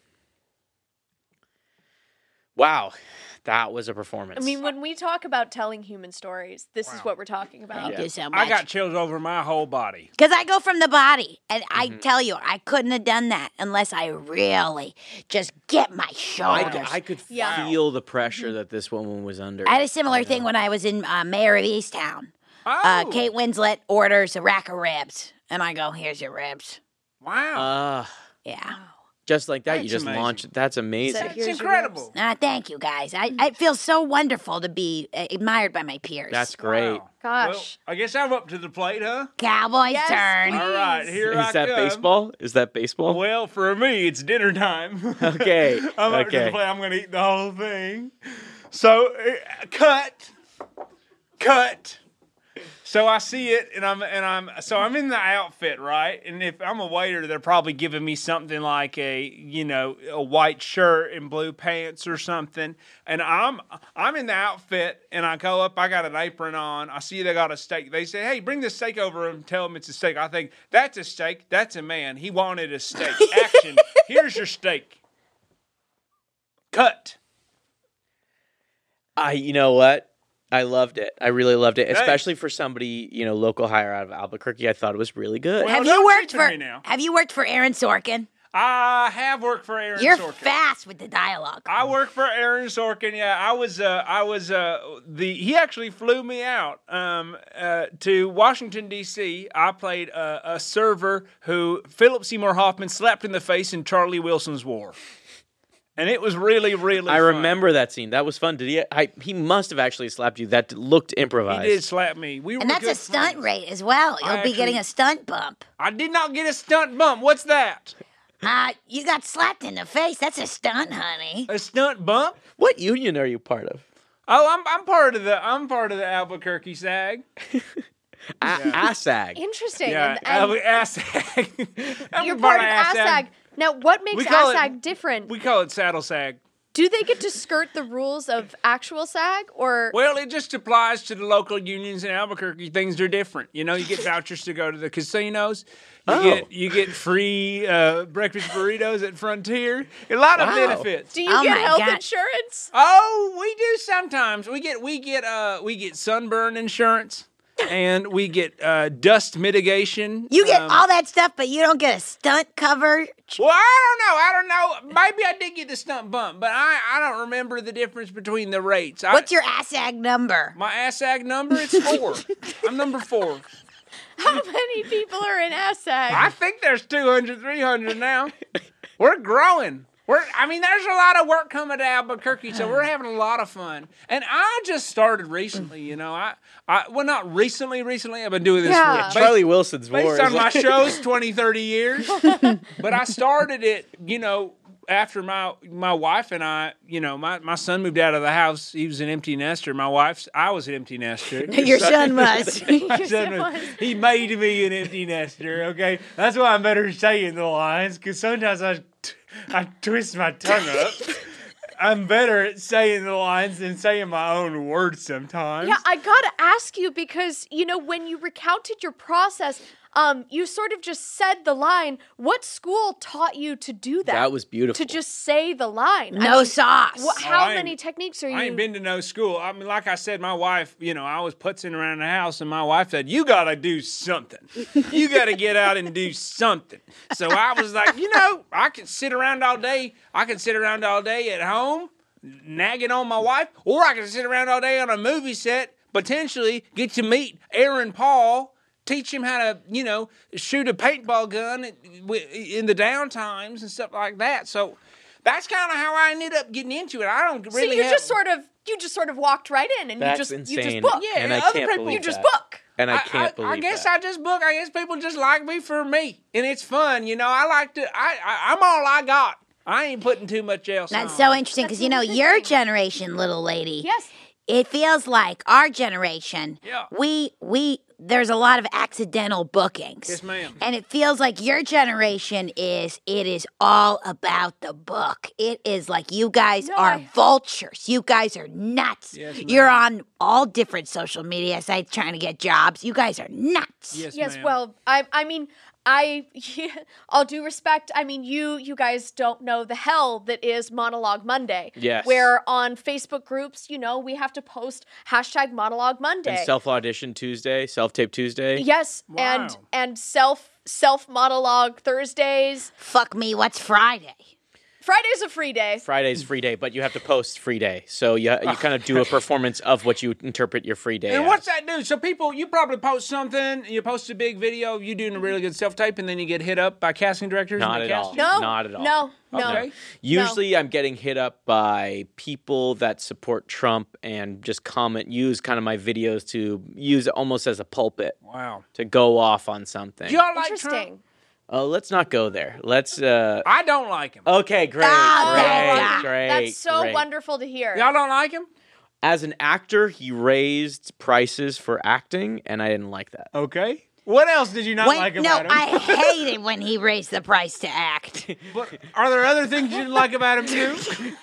Speaker 3: wow. That was a performance.
Speaker 2: I mean, when we talk about telling human stories, this is
Speaker 4: Wow.
Speaker 2: what we're talking about.
Speaker 5: Thank
Speaker 3: Yeah.
Speaker 5: you so
Speaker 4: I
Speaker 5: much.
Speaker 4: got chills over my whole body.
Speaker 5: Because I go from the body, and I
Speaker 3: Mhm.
Speaker 5: tell you, I couldn't have done that unless I really just get my
Speaker 3: I,
Speaker 5: shoulders.
Speaker 3: I could
Speaker 2: Yeah.
Speaker 3: feel the pressure that this woman was under.
Speaker 5: I had a similar
Speaker 3: Yeah.
Speaker 5: thing when I was in uh, Mayor of Easttown.
Speaker 4: Oh,
Speaker 5: Uh, Kate Winslet orders a rack of ribs, and I go, "Here's your ribs."
Speaker 4: wow.
Speaker 3: Uh,
Speaker 5: Yeah.
Speaker 3: just like that, you
Speaker 4: That's
Speaker 3: just
Speaker 4: amazing.
Speaker 3: launched. That's amazing.
Speaker 2: So-
Speaker 4: That's
Speaker 2: here's your
Speaker 4: incredible.
Speaker 5: Ah, thank you, guys. I, I feel so wonderful to be uh, admired by my peers.
Speaker 3: That's great.
Speaker 4: Wow.
Speaker 2: Gosh.
Speaker 4: Well, I guess I'm up to the plate, huh?
Speaker 5: Cowboy's
Speaker 2: Yes,
Speaker 5: turn.
Speaker 2: please.
Speaker 4: All right, here I
Speaker 3: Is that
Speaker 4: come.
Speaker 3: baseball? Is that baseball?
Speaker 4: Well, for me, it's dinner time.
Speaker 3: Okay,
Speaker 4: I'm up to
Speaker 3: okay.
Speaker 4: the plate. I'm going to eat the whole thing. So, uh, cut. Cut. So I see it, and I'm and I'm so I'm in the outfit, right? And if I'm a waiter, they're probably giving me something like a you know a white shirt and blue pants or something. And I'm I'm in the outfit, and I go up. I got an apron on. I see they got a steak. They say, "Hey, bring the steak over and tell them it's a steak." I think that's a steak. That's a man. He wanted a steak. Action. Here's your steak. Cut.
Speaker 3: I, you know what? I loved it. I really loved it,
Speaker 4: Thanks.
Speaker 3: especially for somebody, you know, local hire out of Albuquerque. I thought it was really good.
Speaker 4: Well,
Speaker 5: Have
Speaker 4: don't
Speaker 5: you worked
Speaker 4: get to
Speaker 5: for
Speaker 4: me now.
Speaker 5: Have you worked for Aaron Sorkin?
Speaker 4: I have worked for Aaron
Speaker 5: You're
Speaker 4: Sorkin.
Speaker 5: fast with the dialogue.
Speaker 4: I work for Aaron Sorkin. Yeah, I was. Uh, I was. Uh, the he actually flew me out um, uh, to Washington D C. I played a, a server who Philip Seymour Hoffman slapped in the face in Charlie Wilson's War, and it was really, really.
Speaker 3: I
Speaker 4: fun.
Speaker 3: remember that scene. That was fun. Did he? I, he must have actually slapped you. That looked improvised.
Speaker 4: He did slap me. We were
Speaker 5: And that's
Speaker 4: good
Speaker 5: a stunt
Speaker 4: friends.
Speaker 5: rate as well. You'll
Speaker 4: I
Speaker 5: be
Speaker 4: actually-
Speaker 5: getting a stunt bump.
Speaker 4: I did not get a stunt bump. What's that?
Speaker 5: Uh, you got slapped in the face. That's a stunt, honey.
Speaker 4: A stunt bump?
Speaker 3: What union are you part of?
Speaker 4: Oh, I'm I'm part of the I'm part of the Albuquerque SAG.
Speaker 3: A- ASAG.
Speaker 2: Interesting.
Speaker 4: Yeah,
Speaker 2: and, and
Speaker 4: Albu- ASAG. I'm
Speaker 2: you're
Speaker 4: a
Speaker 2: part of
Speaker 4: ASAG.
Speaker 2: ASAG. Now, what makes
Speaker 4: We call it-
Speaker 2: ASAG different?
Speaker 4: We call it saddle sag.
Speaker 2: Do they get to skirt the rules of actual SAG, or
Speaker 4: Well, it just applies to the local unions in Albuquerque. Things are different. You know, you get vouchers to go to the casinos. You
Speaker 3: Oh.
Speaker 4: get you get free uh, breakfast burritos at Frontier. A lot of
Speaker 3: Wow.
Speaker 4: benefits.
Speaker 2: do you
Speaker 5: Oh
Speaker 2: get
Speaker 5: my
Speaker 2: health
Speaker 5: God.
Speaker 2: insurance?
Speaker 4: Oh, we do sometimes. We get we get uh we get sunburn insurance, and we get uh, dust mitigation.
Speaker 5: You get
Speaker 4: Um,
Speaker 5: all that stuff, but you don't get a stunt cover.
Speaker 4: Well, I don't know. I don't know. Maybe I did get the stunt bump, but I, I don't remember the difference between the rates. I,
Speaker 5: What's your ASAG number?
Speaker 4: my ASAG number? It's four. I'm number four.
Speaker 2: How many people are in ASAG?
Speaker 4: I think there's two hundred, three hundred now. We're growing. We're, I mean, there's a lot of work coming to Albuquerque, so we're having a lot of fun. And I just started recently, you know. I, I well, not recently, recently. I've been doing this
Speaker 2: Yeah.
Speaker 4: for
Speaker 3: Charlie Wilson's War.
Speaker 4: based
Speaker 3: is
Speaker 4: on my
Speaker 3: like-
Speaker 4: shows twenty, thirty years. But I started it, you know, after my my wife and I, you know, my, my son moved out of the house. He was an empty nester. My wife's, I was an empty nester.
Speaker 5: Your son was.
Speaker 4: My son was- he made me an empty nester, okay? That's why I'm better saying the lines, because sometimes I, t- I twist my tongue up. I'm better at saying the lines than saying my own words sometimes.
Speaker 2: Yeah, I gotta ask you because you know when you recounted your process, um, you sort of just said the line. What school taught you to do that?
Speaker 3: That was beautiful.
Speaker 2: To just say the line. I
Speaker 5: No
Speaker 2: mean,
Speaker 5: sauce.
Speaker 2: wha- how
Speaker 4: I ain't-
Speaker 2: many techniques are you?
Speaker 4: I ain't been to no school. I mean, like I said, my wife, you know, I was putzing around the house, and my wife said, "You gotta do something. You gotta get out and do something." So I was like, you know, I can sit around all day. I can sit around all day at home, nagging on my wife, or I can sit around all day on a movie set, potentially get to meet Aaron Paul. Teach him how to, you know, shoot a paintball gun in the down times and stuff like that. So that's kind of how I ended up getting into it. I don't
Speaker 2: so
Speaker 4: really
Speaker 2: you
Speaker 4: have,
Speaker 2: just sort of you just sort of walked right in and
Speaker 3: That's
Speaker 2: you just
Speaker 3: insane.
Speaker 2: you just book.
Speaker 4: Yeah,
Speaker 3: and I
Speaker 4: other
Speaker 3: can't
Speaker 4: people-
Speaker 3: believe
Speaker 2: You just
Speaker 3: that.
Speaker 2: book.
Speaker 3: And I can't believe
Speaker 4: I guess
Speaker 3: that.
Speaker 4: I just book. I guess people just like me for me, and it's fun. You know, I like to. I, I I'm all I got. I ain't putting too much else.
Speaker 5: That's
Speaker 4: on.
Speaker 5: so interesting because
Speaker 2: That's
Speaker 5: you know
Speaker 2: interesting.
Speaker 5: your generation, little lady.
Speaker 2: Yes.
Speaker 5: It feels like our generation.
Speaker 4: Yeah.
Speaker 5: We we there's a lot of accidental bookings.
Speaker 4: Yes, ma'am.
Speaker 5: And it feels like your generation is it is all about the book. It is like you guys
Speaker 2: No,
Speaker 5: are
Speaker 2: I-
Speaker 5: vultures. You guys are nuts.
Speaker 4: Yes, ma'am.
Speaker 5: You're on all different social media sites trying to get jobs. You guys are nuts.
Speaker 4: Yes,
Speaker 2: Yes,
Speaker 4: ma'am.
Speaker 2: well, I I mean, I all due respect, I mean, you you guys don't know the hell that is Monologue Monday.
Speaker 3: Yes.
Speaker 2: Where on Facebook groups, you know, we have to post hashtag Monologue Monday.
Speaker 3: And self audition Tuesday, self tape Tuesday.
Speaker 2: Yes, and
Speaker 4: Wow.
Speaker 2: and self self monologue Thursdays.
Speaker 5: Fuck me, what's Friday?
Speaker 2: Friday's a free day.
Speaker 3: Friday's free day, but you have to post free day. So you you kind of do a performance of what you interpret your free day
Speaker 4: And
Speaker 3: as.
Speaker 4: what's that do? So people, you probably post something, you post a big video of you doing a really good self-tape, and then you get hit up by casting directors?
Speaker 3: Not
Speaker 4: and they
Speaker 3: at
Speaker 4: cast
Speaker 3: all.
Speaker 4: you?
Speaker 2: No,
Speaker 3: Not at all.
Speaker 2: No, no.
Speaker 4: Okay.
Speaker 3: Usually I'm getting hit up by people that support Trump and just comment, use kind of my videos to use it almost as a pulpit
Speaker 4: Wow.
Speaker 3: to go off on something.
Speaker 4: Do y'all like
Speaker 2: Interesting.
Speaker 4: Trump?
Speaker 3: Oh, let's not go there. Let's, uh,
Speaker 4: I don't like him.
Speaker 3: okay, great,
Speaker 5: Ah,
Speaker 3: great,
Speaker 5: yeah.
Speaker 3: great.
Speaker 2: That's so
Speaker 3: great.
Speaker 2: wonderful to hear.
Speaker 4: Y'all don't like him?
Speaker 3: As an actor, he raised prices for acting, and I didn't like that.
Speaker 4: Okay. What else did you not
Speaker 5: When-
Speaker 4: like
Speaker 5: no,
Speaker 4: about him?
Speaker 5: I hated when he raised the price to act.
Speaker 4: But are there other things you didn't like about him too?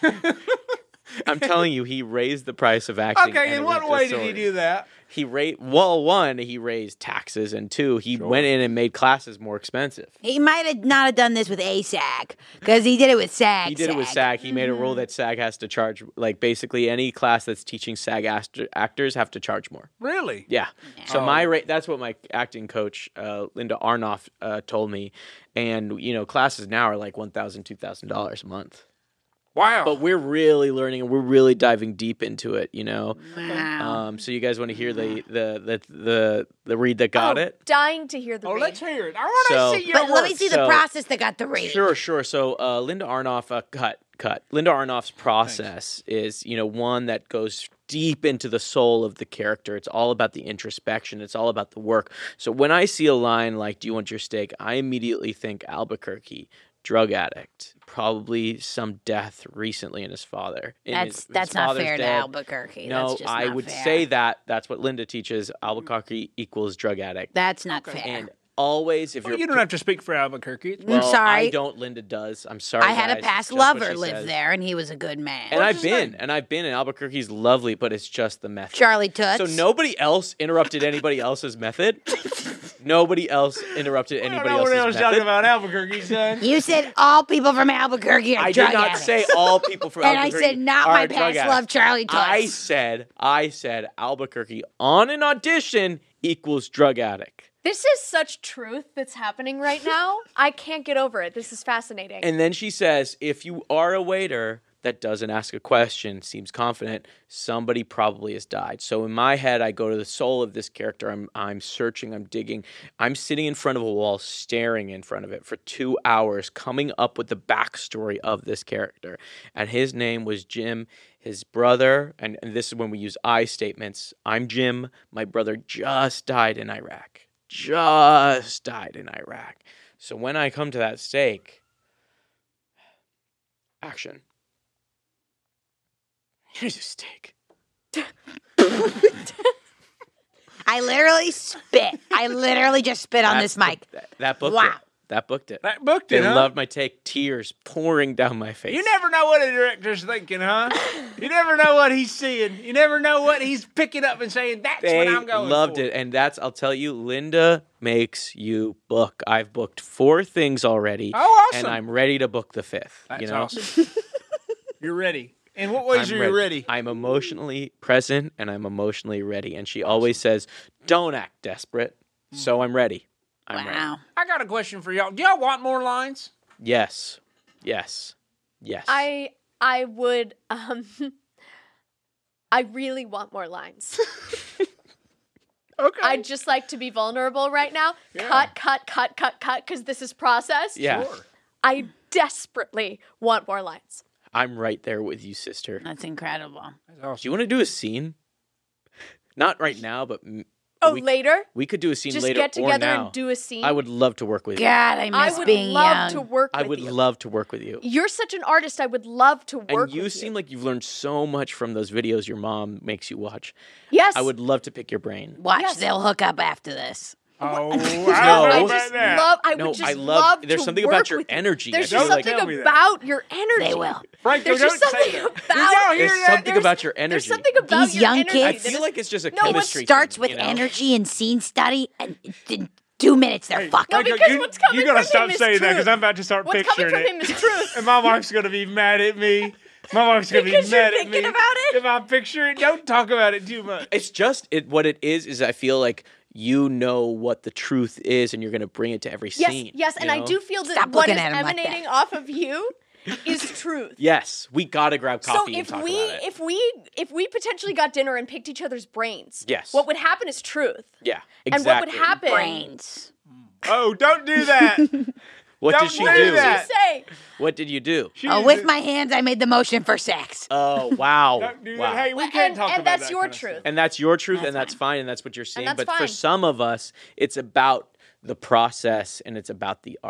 Speaker 3: I'm telling you, he raised the price of acting.
Speaker 4: Okay,
Speaker 3: and
Speaker 4: in
Speaker 3: it
Speaker 4: what
Speaker 3: went
Speaker 4: way
Speaker 3: to
Speaker 4: did he
Speaker 3: sword.
Speaker 4: do that?
Speaker 3: He ra- well, one, he raised taxes, and two, he went in and made classes more expensive.
Speaker 5: He might have not have done this with A SAG because he did it with SAG.
Speaker 3: He did it with SAG. He made a rule that SAG has to charge, like basically any class that's teaching SAG act- actors have to charge more.
Speaker 4: Really?
Speaker 3: Yeah. So
Speaker 4: Oh.
Speaker 3: my rate, that's what my acting coach, uh, Linda Arnoff, uh, told me. And, you know, classes now are like one thousand dollars, two thousand dollars a month.
Speaker 4: Wow.
Speaker 3: But we're really learning and we're really diving deep into it, you know.
Speaker 5: Wow.
Speaker 3: Um, so you guys want to hear the the the the, the read that got
Speaker 2: Oh,
Speaker 3: it?
Speaker 2: Dying to hear the
Speaker 4: oh,
Speaker 2: read.
Speaker 4: let's hear it. I want to
Speaker 3: So-
Speaker 4: see your
Speaker 5: but let me
Speaker 4: work.
Speaker 5: see the
Speaker 3: So-
Speaker 5: process that got the read.
Speaker 3: Sure, sure. So uh, Linda Arnoff, uh, cut, cut. Linda Arnoff's process is, you know, one that goes deep into the soul of the character. It's all about the introspection. It's all about the work. So when I see a line like, "Do you want your steak?" I immediately think Albuquerque, drug addict, probably some death recently in his father. In
Speaker 5: That's
Speaker 3: his- his
Speaker 5: that's not
Speaker 3: father's
Speaker 5: fair to
Speaker 3: dead.
Speaker 5: Albuquerque.
Speaker 3: No,
Speaker 5: that's just
Speaker 3: I
Speaker 5: not
Speaker 3: would
Speaker 5: fair.
Speaker 3: say that. That's what Linda teaches. Albuquerque equals drug addict.
Speaker 5: That's not fair.
Speaker 3: And always, if
Speaker 4: Well,
Speaker 3: you're
Speaker 4: you don't have to speak for Albuquerque. It's-
Speaker 3: well,
Speaker 5: sorry.
Speaker 3: I don't. Linda does. I'm sorry.
Speaker 5: I had a
Speaker 3: guys.
Speaker 5: past
Speaker 3: It's just what
Speaker 5: lover
Speaker 3: she
Speaker 5: live
Speaker 3: says.
Speaker 5: there, and he was a good man.
Speaker 3: And I've
Speaker 4: his
Speaker 3: been,
Speaker 4: name?
Speaker 3: and I've been, and Albuquerque's lovely, but it's just the method.
Speaker 5: Charlie Toots.
Speaker 3: So nobody else interrupted anybody else's method. Nobody else interrupted
Speaker 4: I don't
Speaker 3: anybody
Speaker 4: know what
Speaker 3: else's
Speaker 4: else
Speaker 3: method.
Speaker 4: talking about Albuquerque, son.
Speaker 5: You said all people from Albuquerque are
Speaker 3: I
Speaker 5: drug
Speaker 3: did not
Speaker 5: addicts.
Speaker 3: say all people from
Speaker 5: And I
Speaker 3: Albuquerque
Speaker 5: said not
Speaker 3: are
Speaker 5: my
Speaker 3: drug
Speaker 5: past
Speaker 3: addicts.
Speaker 5: love, Charlie Toots.
Speaker 3: I said, I said Albuquerque on an audition equals drug addict.
Speaker 2: This is such truth that's happening right now. I can't get over it. This is fascinating.
Speaker 3: And then she says, if you are a waiter that doesn't ask a question, seems confident, somebody probably has died. So in my head, I go to the soul of this character. I'm I'm searching, I'm digging. I'm sitting in front of a wall, staring in front of it for two hours, coming up with the backstory of this character. And his name was Jim. His brother, and, and this is when we use I statements. I'm Jim. My brother just died in Iraq. Just died in Iraq. So when I come to that stake, action. Here's a steak.
Speaker 5: I literally spit. I literally just spit on
Speaker 3: That-
Speaker 5: this mic.
Speaker 3: That, that booked
Speaker 5: Wow.
Speaker 3: it. That booked it.
Speaker 4: That booked
Speaker 3: They
Speaker 4: it, huh?
Speaker 3: loved my take. Tears pouring down my face.
Speaker 4: You never know what a director's thinking, huh? You never know what he's seeing. You never know what he's picking up and saying, that's
Speaker 3: They
Speaker 4: what I'm going
Speaker 3: loved
Speaker 4: for.
Speaker 3: it, and that's I'll tell you, Linda makes you book. I've booked four things already,
Speaker 4: Oh, awesome.
Speaker 3: and I'm ready to book the fifth.
Speaker 4: That's
Speaker 3: you know,
Speaker 4: awesome. You're ready. In what ways
Speaker 3: I'm
Speaker 4: are you ready?
Speaker 3: I'm emotionally present, and I'm emotionally ready. And she always says, "Don't act desperate." So I'm ready. I'm ready.
Speaker 5: Wow.
Speaker 4: I got a question for y'all. Do y'all want more lines?
Speaker 3: Yes, yes, yes.
Speaker 2: I I would um I really want more lines.
Speaker 4: Okay.
Speaker 2: I'd just like to be vulnerable right now. Cut, cut, cut, cut, cut, because this is processed.
Speaker 3: yeah,
Speaker 4: Sure.
Speaker 2: I desperately want more lines.
Speaker 3: I'm right there with you, sister.
Speaker 5: That's incredible.
Speaker 4: That's
Speaker 3: Do
Speaker 4: awesome.
Speaker 3: you want to do a scene? Not right now, but m-
Speaker 2: Oh,
Speaker 3: we,
Speaker 2: later?
Speaker 3: we could do a scene
Speaker 2: Just
Speaker 3: later
Speaker 2: get
Speaker 3: or
Speaker 2: together
Speaker 3: now.
Speaker 2: and do a scene.
Speaker 3: I would love to work with you.
Speaker 5: God, I
Speaker 2: I
Speaker 5: miss
Speaker 2: would
Speaker 5: being
Speaker 2: love
Speaker 5: young.
Speaker 2: to work
Speaker 3: I
Speaker 2: with
Speaker 3: would
Speaker 2: you.
Speaker 3: love to work with you.
Speaker 2: You're such an artist. I would love to work
Speaker 3: And you
Speaker 2: with
Speaker 3: seem
Speaker 2: you.
Speaker 3: like you've learned so much from those videos your mom makes you watch.
Speaker 2: Yes.
Speaker 3: I would love to pick your brain.
Speaker 5: Watch,
Speaker 2: Yes.
Speaker 5: they'll hook up after this.
Speaker 4: Oh, I
Speaker 3: No.
Speaker 4: don't know
Speaker 2: I
Speaker 4: about
Speaker 2: just
Speaker 4: that.
Speaker 2: love. I
Speaker 3: No,
Speaker 2: would just
Speaker 3: I love-
Speaker 2: love.
Speaker 3: there's
Speaker 2: to
Speaker 3: something
Speaker 2: work
Speaker 3: about your
Speaker 2: with you.
Speaker 3: energy.
Speaker 2: There's
Speaker 3: I
Speaker 2: just
Speaker 3: feel like-
Speaker 2: something
Speaker 4: Tell me that.
Speaker 2: about your energy.
Speaker 5: They will.
Speaker 4: Franco,
Speaker 2: There's just
Speaker 4: don't say
Speaker 2: something
Speaker 4: that.
Speaker 2: about.
Speaker 4: Did y'all hear
Speaker 3: There's
Speaker 4: that?
Speaker 3: something
Speaker 2: There's-
Speaker 3: about your
Speaker 2: There's
Speaker 3: energy.
Speaker 2: something about
Speaker 5: These
Speaker 2: your
Speaker 5: young
Speaker 2: energy.
Speaker 5: kids-
Speaker 3: I
Speaker 2: that
Speaker 3: feel
Speaker 2: is-
Speaker 3: like it's just a
Speaker 2: No, what
Speaker 3: chemistry
Speaker 5: Starts
Speaker 3: thing,
Speaker 5: with
Speaker 3: you know?
Speaker 5: energy and scene study, and in two minutes they're fucking.
Speaker 2: No,
Speaker 4: Franco,
Speaker 2: because
Speaker 4: you,
Speaker 2: what's coming
Speaker 4: you gotta
Speaker 2: from
Speaker 4: stop
Speaker 2: him is
Speaker 4: saying that
Speaker 2: truth.
Speaker 4: because I'm about to start
Speaker 2: What's
Speaker 4: picturing
Speaker 2: coming from
Speaker 4: it.
Speaker 2: him is truth.
Speaker 4: And my wife's gonna be mad at me. My wife's gonna
Speaker 2: Because
Speaker 4: be
Speaker 2: you're
Speaker 4: mad at me
Speaker 2: thinking about it?
Speaker 4: if I picture it. Don't talk about it too much.
Speaker 3: It's just it. What it is is I feel like you know what the truth is, and you're going to bring it to every
Speaker 2: Yes,
Speaker 3: scene.
Speaker 2: yes,
Speaker 3: you
Speaker 2: and I
Speaker 3: know?
Speaker 2: do feel that
Speaker 5: Stop
Speaker 2: what
Speaker 5: looking
Speaker 2: is
Speaker 5: at him like that.
Speaker 2: emanating off of you is truth.
Speaker 3: Yes, we got to grab
Speaker 2: So
Speaker 3: coffee and
Speaker 2: if
Speaker 3: talk
Speaker 2: we
Speaker 3: about it.
Speaker 2: if we if we potentially got dinner and picked each other's brains,
Speaker 3: Yes.
Speaker 2: what would happen is truth.
Speaker 3: yeah,
Speaker 2: And
Speaker 3: exactly.
Speaker 2: what would happen?
Speaker 5: brains.
Speaker 4: Oh, don't do that.
Speaker 3: What
Speaker 4: Don't
Speaker 3: did she
Speaker 4: do
Speaker 2: What did
Speaker 3: do?
Speaker 4: that.
Speaker 2: you say?
Speaker 3: What did you do?
Speaker 4: She
Speaker 5: Oh,
Speaker 4: is-
Speaker 5: with my hands, I made the motion for sex.
Speaker 3: Oh wow,
Speaker 4: Don't do
Speaker 3: wow.
Speaker 4: that. Hey, we
Speaker 2: Well,
Speaker 4: can't
Speaker 2: and-
Speaker 4: talk
Speaker 2: and
Speaker 4: about
Speaker 2: that's
Speaker 4: that
Speaker 2: your
Speaker 4: kind of
Speaker 2: truth.
Speaker 4: stuff.
Speaker 3: And that's your truth,
Speaker 5: That's
Speaker 3: and that's
Speaker 5: fine.
Speaker 3: fine, and that's what you're saying.
Speaker 2: that's
Speaker 3: But for
Speaker 2: fine.
Speaker 3: some of us, it's about the process and it's about the art.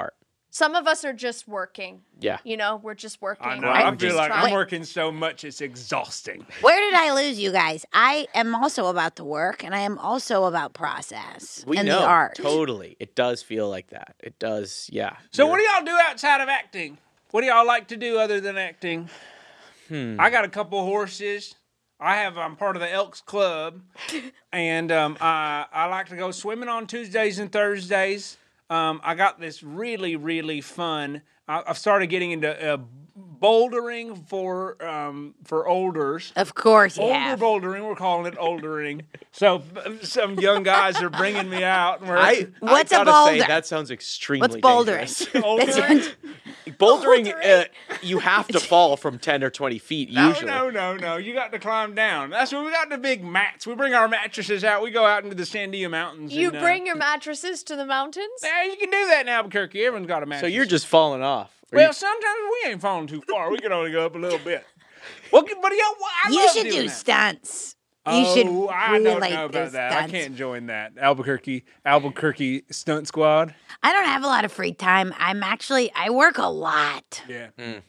Speaker 2: Some of us are just working.
Speaker 3: Yeah.
Speaker 2: You know, we're just working.
Speaker 4: I know.
Speaker 2: We're
Speaker 4: I
Speaker 2: just
Speaker 4: feel like
Speaker 2: trying.
Speaker 4: I'm working so much it's exhausting.
Speaker 5: Where did I lose you guys? I am also about the work, and I am also about process
Speaker 3: We
Speaker 5: and
Speaker 3: know.
Speaker 5: the art.
Speaker 3: Totally. It does feel like that. It does, yeah.
Speaker 4: So
Speaker 3: You're-
Speaker 4: what do y'all do outside of acting? What do y'all like to do other than acting?
Speaker 3: Hmm.
Speaker 4: I got a couple horses. I have. I'm part of the Elks Club, and um, I I like to go swimming on Tuesdays and Thursdays. Um, I got this really really fun. I, I've started getting into uh, bouldering for um, for olders.
Speaker 5: Of course, yeah.
Speaker 4: Older bouldering, we're calling it oldering. So uh, some young guys are bringing me out. And we're
Speaker 3: I,
Speaker 5: What's
Speaker 3: I
Speaker 5: a
Speaker 3: gotta say,
Speaker 5: boulder?
Speaker 3: that sounds extremely
Speaker 5: What's bouldering?
Speaker 3: dangerous.
Speaker 4: Bouldering?
Speaker 3: Bouldering, uh, you have to fall from ten or twenty feet usually.
Speaker 4: No, no, no, no. You got to climb down. That's what we got the big mats. We bring our mattresses out. We go out into the Sandia Mountains.
Speaker 2: You
Speaker 4: and, uh,
Speaker 2: bring your mattresses to the mountains?
Speaker 4: Yeah, you can do that in Albuquerque. Everyone's got a
Speaker 3: So
Speaker 4: mattress.
Speaker 3: you're just falling off. Or
Speaker 4: Well,
Speaker 3: you-
Speaker 4: sometimes we ain't falling too far. We can only go up a little bit. Well, but y'all, I
Speaker 5: You
Speaker 4: love
Speaker 5: should
Speaker 4: doing
Speaker 5: do
Speaker 4: that.
Speaker 5: stunts.
Speaker 4: Oh,
Speaker 5: You should
Speaker 4: I
Speaker 5: really
Speaker 4: don't know
Speaker 5: do
Speaker 4: about that. I
Speaker 5: stunts.
Speaker 4: can't join that. Albuquerque, Albuquerque stunt squad.
Speaker 5: I don't have a lot of free time. I'm actually, I work a lot.
Speaker 4: Yeah.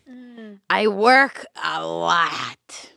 Speaker 5: I work a lot.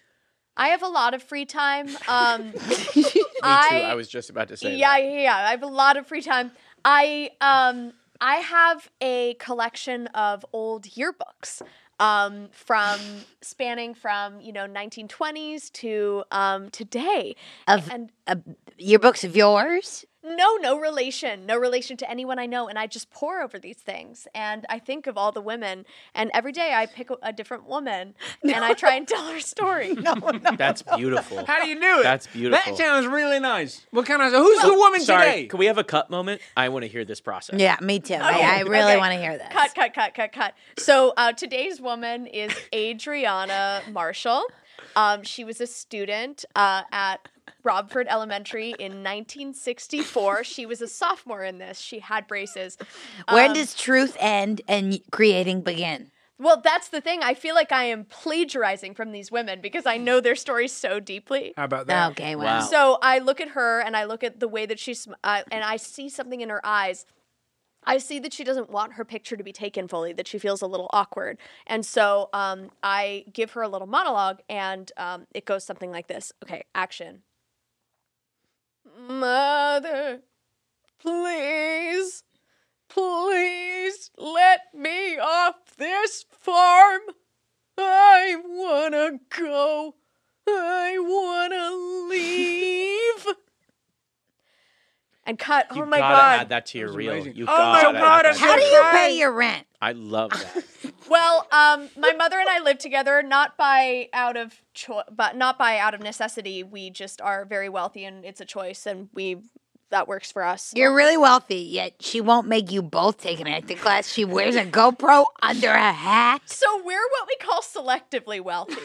Speaker 2: I have a lot of free time. Um,
Speaker 3: Me too.
Speaker 2: I,
Speaker 3: I was just about to say
Speaker 2: yeah,
Speaker 3: that.
Speaker 2: yeah, yeah. I have a lot of free time. I um I have a collection of old yearbooks. Um, from spanning from you know nineteen twenties to um today,
Speaker 5: Of
Speaker 2: and
Speaker 5: uh, yearbooks of yours?
Speaker 2: no, no relation, no relation to anyone I know, and I just pore over these things, and I think of all the women, and every day I pick a, a different woman, and I try and tell her story. No, no,
Speaker 3: That's beautiful.
Speaker 4: How do you do it?
Speaker 3: That's beautiful.
Speaker 4: That sounds really nice. What kind of? Who's the woman
Speaker 3: Sorry,
Speaker 4: today?
Speaker 3: can we have a cut moment? I want to hear this process.
Speaker 5: Yeah, me too. I, I really
Speaker 2: Okay.
Speaker 5: want to hear this.
Speaker 2: Cut, cut, cut, cut, cut. So uh, today's woman is Adriana Marshall. Um, she was a student uh, at Robford Elementary in nineteen sixty-four. She was a sophomore in this. She had braces.
Speaker 5: When
Speaker 2: Um,
Speaker 5: does truth end and creating begin?
Speaker 2: Well, that's the thing. I feel like I am plagiarizing from these women because I know their stories so deeply.
Speaker 4: How about that?
Speaker 5: Okay, well.
Speaker 3: Wow.
Speaker 2: So I look at her and I look at the way that she's, uh, and I see something in her eyes. I see that she doesn't want her picture to be taken fully, that she feels a little awkward. And so um, I give her a little monologue, and um, it goes something like this. Okay, action. Mother, please, please let me off this farm. I wanna go. I wanna leave. And cut.
Speaker 3: You
Speaker 2: oh my
Speaker 3: gotta
Speaker 2: god.
Speaker 3: add that to your
Speaker 4: was
Speaker 3: reel.
Speaker 4: amazing.
Speaker 3: You
Speaker 4: Oh
Speaker 3: gotta
Speaker 4: my
Speaker 3: add
Speaker 4: God,
Speaker 3: that
Speaker 4: I'm
Speaker 3: to
Speaker 4: so
Speaker 5: How do
Speaker 3: your
Speaker 5: you
Speaker 3: reel.
Speaker 5: pay your rent?
Speaker 3: I love that.
Speaker 2: Well, um, my mother and I live together, not by out of cho- but not by out of necessity. We just are very wealthy, and it's a choice, and we that works for us.
Speaker 5: You're really wealthy, yet she won't make you both take an acting class. She wears a GoPro under a hat.
Speaker 2: So we're what we call selectively wealthy.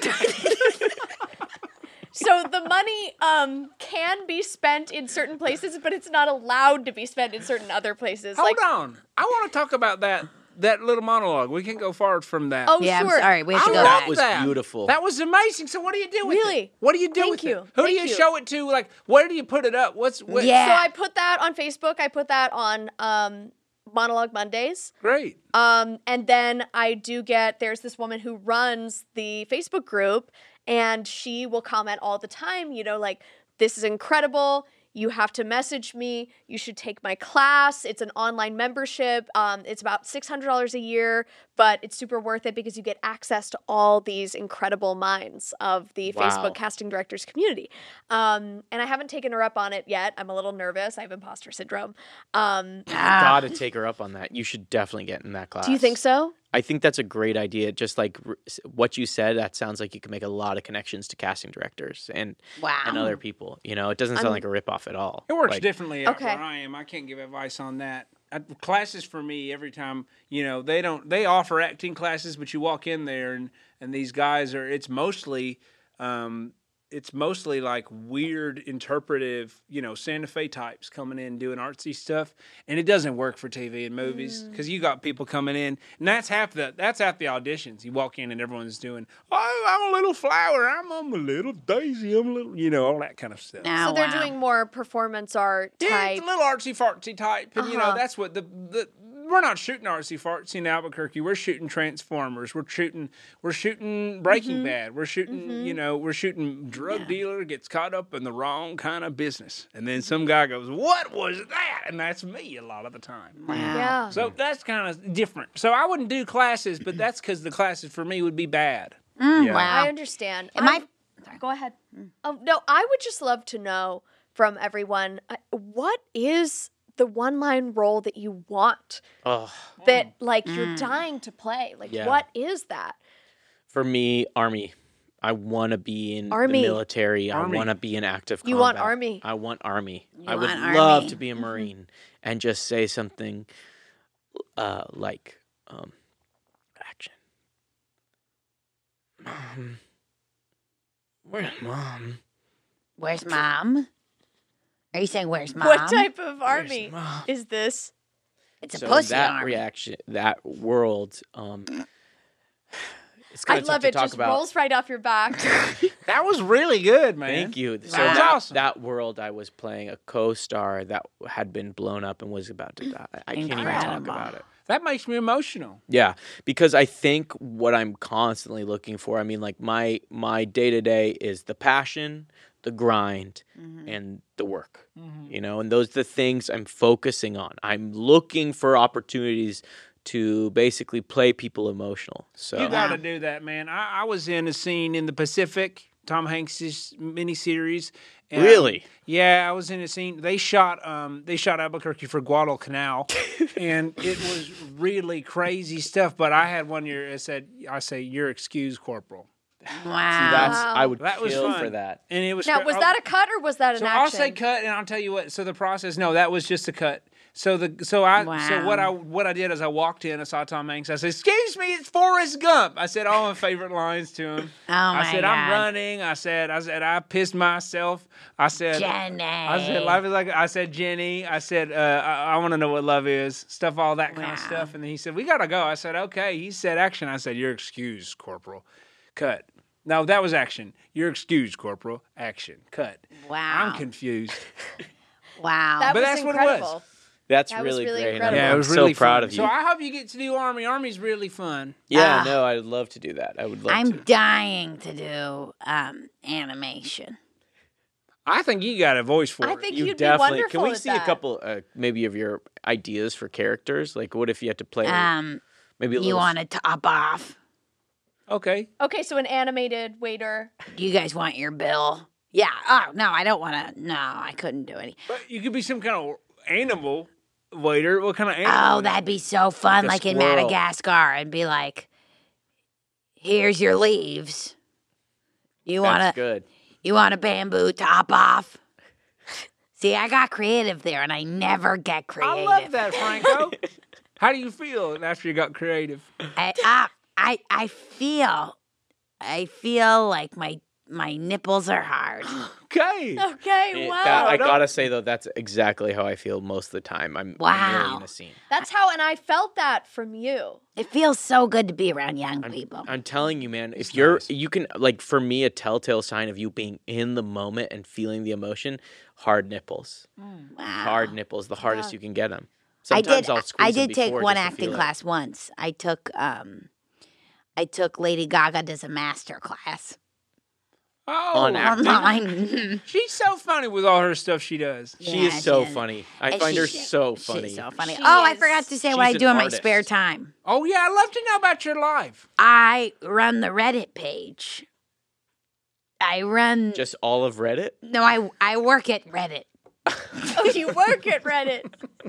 Speaker 2: So the money um, can be spent in certain places, but it's not allowed to be spent in certain other places.
Speaker 4: Hold
Speaker 2: like,
Speaker 4: on. I want to talk about that that little monologue. We can go forward from that.
Speaker 2: oh,
Speaker 5: Yeah, I'm
Speaker 2: sure.
Speaker 5: sorry. We have
Speaker 4: I
Speaker 5: to go
Speaker 4: love
Speaker 5: back.
Speaker 3: That was
Speaker 4: that.
Speaker 3: beautiful.
Speaker 4: That was amazing. So what do you do with
Speaker 2: Really?
Speaker 4: it? What do you do
Speaker 2: Thank
Speaker 4: with
Speaker 2: you.
Speaker 4: it? Who do
Speaker 2: Thank
Speaker 4: you,
Speaker 2: you.
Speaker 4: show it to? Like, where do you put it up? What's what?
Speaker 5: Yeah.
Speaker 2: So I put that on Facebook. I put that on um, Monologue Mondays.
Speaker 4: Great.
Speaker 2: Um, and then I do get, there's this woman who runs the Facebook group, and she will comment all the time, you know, like, this is incredible. You have to message me. You should take my class. It's an online membership. Um, it's about six hundred dollars a year, but it's super worth it because you get access to all these incredible minds of the
Speaker 3: Wow.
Speaker 2: Facebook casting directors community. Um, and I haven't taken her up on it yet. I'm a little nervous. I have imposter syndrome. Um,
Speaker 5: Ah.
Speaker 3: Gotta take her up on that. You should definitely get in that class.
Speaker 2: do you think so?
Speaker 3: I think that's a great idea. Just like r- s- what you said, that sounds like you can make a lot of connections to casting directors and
Speaker 5: Wow.
Speaker 3: and other people. You know, it doesn't sound
Speaker 2: I'm-
Speaker 3: like a ripoff at all.
Speaker 4: It works
Speaker 3: Like,
Speaker 4: differently out
Speaker 2: Okay.
Speaker 4: where I am. I can't give advice on that. I, classes for me every time, you know, they don't they offer acting classes, but you walk in there and and these guys are it's mostly um it's mostly like weird interpretive, you know, Santa Fe types coming in doing artsy stuff, and it doesn't work for T V and movies because you got people coming in, and that's half the that's half the auditions. You walk in and everyone's doing, oh, I'm a little flower, I'm, I'm a little daisy, I'm a little, you know, all that kind of stuff.
Speaker 5: Now,
Speaker 2: So they're
Speaker 5: wow.
Speaker 2: doing more performance art
Speaker 4: Yeah,
Speaker 2: type.
Speaker 4: it's a little artsy fartsy type, and you know
Speaker 2: Uh-huh.
Speaker 4: that's what the the we're not shooting artsy fartsy in Albuquerque. We're shooting Transformers. We're shooting we're shooting Breaking
Speaker 2: Mm-hmm.
Speaker 4: Bad. We're shooting you know we're shooting drug dealer gets caught up in the wrong kind of business, and then some guy goes, "What was that?" And that's me a lot of the time.
Speaker 2: Yeah.
Speaker 4: So that's kind of different. So I wouldn't do classes, but that's because the classes for me would be bad.
Speaker 5: Mm,
Speaker 3: Yeah.
Speaker 5: Wow.
Speaker 2: I understand.
Speaker 5: Am I-
Speaker 2: I- Go ahead. Oh, no, I would just love to know from everyone uh, what is the one line role that you want
Speaker 3: Oh,
Speaker 2: that like you're dying to play? Like,
Speaker 3: Yeah.
Speaker 2: what is that?
Speaker 3: for me, Army. I want to be in
Speaker 2: Army.
Speaker 3: the military.
Speaker 4: Army.
Speaker 3: I want to be in active combat.
Speaker 2: You want Army.
Speaker 3: I want Army.
Speaker 5: You
Speaker 3: I would
Speaker 5: want
Speaker 3: love
Speaker 5: Army.
Speaker 3: to be a Marine and just say something uh, like, um, action. Mom. Where's Mom?
Speaker 5: Where's mom? Are you saying where's mom?
Speaker 2: What type of army
Speaker 3: Mom?
Speaker 2: is this?
Speaker 5: It's a
Speaker 3: So
Speaker 5: pussy
Speaker 3: that
Speaker 5: army.
Speaker 3: reaction, that world, um, it's
Speaker 2: I
Speaker 3: kind of tough
Speaker 2: love
Speaker 3: to
Speaker 2: it.
Speaker 3: talk
Speaker 2: Just
Speaker 3: about.
Speaker 2: rolls right off your back.
Speaker 4: That was really good, man.
Speaker 3: Thank you. So
Speaker 4: That was
Speaker 3: that,
Speaker 4: awesome.
Speaker 3: that world, I was playing a co-star that had been blown up and was about to die. I can't even talk
Speaker 5: Incredible.
Speaker 3: about it.
Speaker 4: That makes me emotional.
Speaker 3: Yeah, because I think what I'm constantly looking for. I mean, like my my day to day is the passion, the grind, and the work. You know, and those are the things I'm focusing on. I'm looking for opportunities to basically play people emotional. So
Speaker 4: You got to do that, man. I, I was in a scene in the Pacific, Tom Hanks' miniseries. and-
Speaker 3: Really?
Speaker 4: Yeah, I was in a scene. They shot um they shot Albuquerque for Guadalcanal, and it was really crazy stuff. But I had one year. I said, I say, "You're excused, Corporal,"
Speaker 5: Wow.
Speaker 3: that's
Speaker 2: Wow.
Speaker 3: I would
Speaker 4: That was
Speaker 3: kill
Speaker 4: fun.
Speaker 3: for that.
Speaker 4: and it was.
Speaker 2: Now,
Speaker 4: cra-
Speaker 2: was that a cut or was that an
Speaker 4: So
Speaker 2: action?
Speaker 4: I'll say cut, and I'll tell you what. So the process, no, that was just a cut. So the so I so what I
Speaker 5: Wow.
Speaker 4: what I did is I walked in, I saw Tom Hanks. I said, "Excuse me, it's Forrest Gump." I said all my favorite lines to him.
Speaker 5: Oh,
Speaker 4: I
Speaker 5: my
Speaker 4: said, "I'm
Speaker 5: God.
Speaker 4: running." I said, "I said I pissed myself." I said,
Speaker 5: Jenny.
Speaker 4: I said, "Life is like." I said, "Jenny." I said, uh, "I, I want to know what love is." Stuff, all that kind of
Speaker 5: Wow.
Speaker 4: stuff. And then he said, "We gotta go." I said, "Okay." He said, "Action." I said, "You're excused, Corporal." Cut. No, that was action. You're excused, Corporal. Action. Cut.
Speaker 5: Wow.
Speaker 4: I'm confused.
Speaker 5: Wow.
Speaker 2: That
Speaker 4: But
Speaker 2: was
Speaker 4: that's what it was.
Speaker 2: incredible.
Speaker 3: That's
Speaker 2: That was
Speaker 3: really,
Speaker 2: really
Speaker 3: great. and
Speaker 2: incredible.
Speaker 3: I'm,
Speaker 4: Yeah, it was
Speaker 3: I'm
Speaker 4: really
Speaker 3: so proud
Speaker 4: fun.
Speaker 3: of you.
Speaker 4: So I hope you get to do Army. Army's really fun.
Speaker 3: yeah,
Speaker 5: Ah.
Speaker 3: no, I'd love to do that. I would love
Speaker 5: I'm
Speaker 3: to.
Speaker 5: dying to do um, animation.
Speaker 4: I think you got a voice for
Speaker 2: I
Speaker 4: it.
Speaker 2: think
Speaker 3: You
Speaker 2: you'd
Speaker 3: definitely.
Speaker 2: be wonderful
Speaker 3: Can we
Speaker 2: at
Speaker 3: see
Speaker 2: that.
Speaker 3: a couple, uh, maybe of your ideas for characters? Like, what if you had to play
Speaker 5: Um,
Speaker 3: maybe a
Speaker 5: you
Speaker 3: little?
Speaker 5: want to top off?
Speaker 4: Okay.
Speaker 2: Okay, so an animated waiter.
Speaker 5: Do you guys want your bill? Yeah. Oh no, I don't want to. No, I couldn't do any.
Speaker 4: But you could be some kind of animal waiter. What kind of animal?
Speaker 5: Oh,
Speaker 4: would that
Speaker 5: that'd be so fun,
Speaker 3: Like
Speaker 5: like,
Speaker 3: a
Speaker 5: in
Speaker 3: squirrel.
Speaker 5: Madagascar, and be like, "Here's your leaves. You
Speaker 3: That's
Speaker 5: wanna
Speaker 3: good.
Speaker 5: you want a bamboo top off?" See, I got creative there, and I never get
Speaker 4: I
Speaker 5: creative.
Speaker 4: love that, Franco. How do you feel after you got creative?
Speaker 5: I, I, I, I feel, I feel like my my nipples are hard.
Speaker 4: Okay.
Speaker 2: Okay,
Speaker 3: It-
Speaker 2: wow.
Speaker 3: that- I
Speaker 4: don't-
Speaker 3: gotta say though, that's exactly how I feel most of the time. I'm, I'm really
Speaker 5: Wow.
Speaker 3: in a scene.
Speaker 2: That's how, and I felt that from you.
Speaker 5: It feels so good to be around young people.
Speaker 3: I'm telling you, man. If you're,
Speaker 4: nice.
Speaker 3: you can like for me, a telltale sign of you being in the moment and feeling the emotion. Hard nipples,
Speaker 5: Wow.
Speaker 3: hard nipples, the hardest you can get them.
Speaker 5: I
Speaker 3: Sometimes
Speaker 5: did.
Speaker 3: I'll squeeze
Speaker 5: I
Speaker 3: them
Speaker 5: did take
Speaker 3: before
Speaker 5: one
Speaker 3: just to
Speaker 5: acting
Speaker 3: feel it.
Speaker 5: class once. I took um, I took Lady Gaga does a master class
Speaker 4: Oh,
Speaker 3: On acting.
Speaker 5: online.
Speaker 4: she's so funny with all her stuff she does.
Speaker 3: She
Speaker 5: Yeah,
Speaker 3: is so
Speaker 5: she is.
Speaker 3: funny. I
Speaker 5: And
Speaker 3: find her
Speaker 5: she-
Speaker 3: so funny.
Speaker 5: She's so funny.
Speaker 2: She
Speaker 5: oh, I
Speaker 2: is-
Speaker 5: forgot to say what I
Speaker 3: she's
Speaker 5: do
Speaker 3: an
Speaker 5: in my
Speaker 3: artist.
Speaker 5: spare time.
Speaker 4: Oh yeah, I'd love to know about your life.
Speaker 5: I run the Reddit page. I run.
Speaker 3: Just all of Reddit.
Speaker 5: no, I I work at Reddit.
Speaker 2: Oh, you work at Reddit.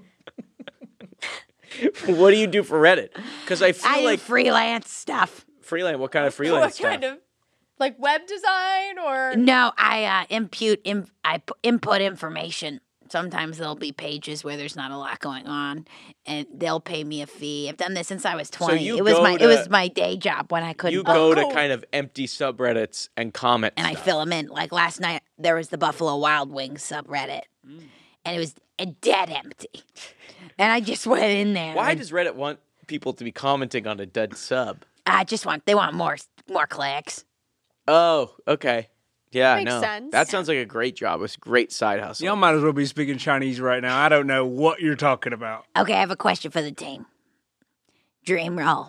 Speaker 3: What do you do for Reddit? Because I feel
Speaker 5: I do
Speaker 3: like
Speaker 5: freelance stuff.
Speaker 3: freelance. What kind of freelance
Speaker 2: What
Speaker 3: stuff?
Speaker 2: kind of, like web design or?
Speaker 5: No, I uh, impute. Im- I p- input information. Sometimes there'll be pages where there's not a lot going on, and they'll pay me a fee. I've done this since I was twenty.
Speaker 3: you
Speaker 5: it was
Speaker 3: go
Speaker 5: my
Speaker 3: to-
Speaker 5: it was my day job when I couldn't.
Speaker 3: You
Speaker 5: book.
Speaker 3: go
Speaker 2: Oh.
Speaker 3: to kind of empty subreddits and comment,
Speaker 5: and I
Speaker 3: stuff.
Speaker 5: fill them in. Like last night, there was the Buffalo Wild Wings subreddit, and it was a dead empty. And I just went in there.
Speaker 3: Why
Speaker 5: and
Speaker 3: does Reddit want people to be commenting on a dead sub?
Speaker 5: I just want they want more more clicks?
Speaker 3: Oh, okay. Yeah,
Speaker 2: Makes
Speaker 3: no.
Speaker 2: sense.
Speaker 3: That sounds like a great job. It's a great side hustle.
Speaker 4: Y'all might as well be speaking Chinese right now. I don't know what you're talking about.
Speaker 5: Okay, I have a question for the team. Dream role.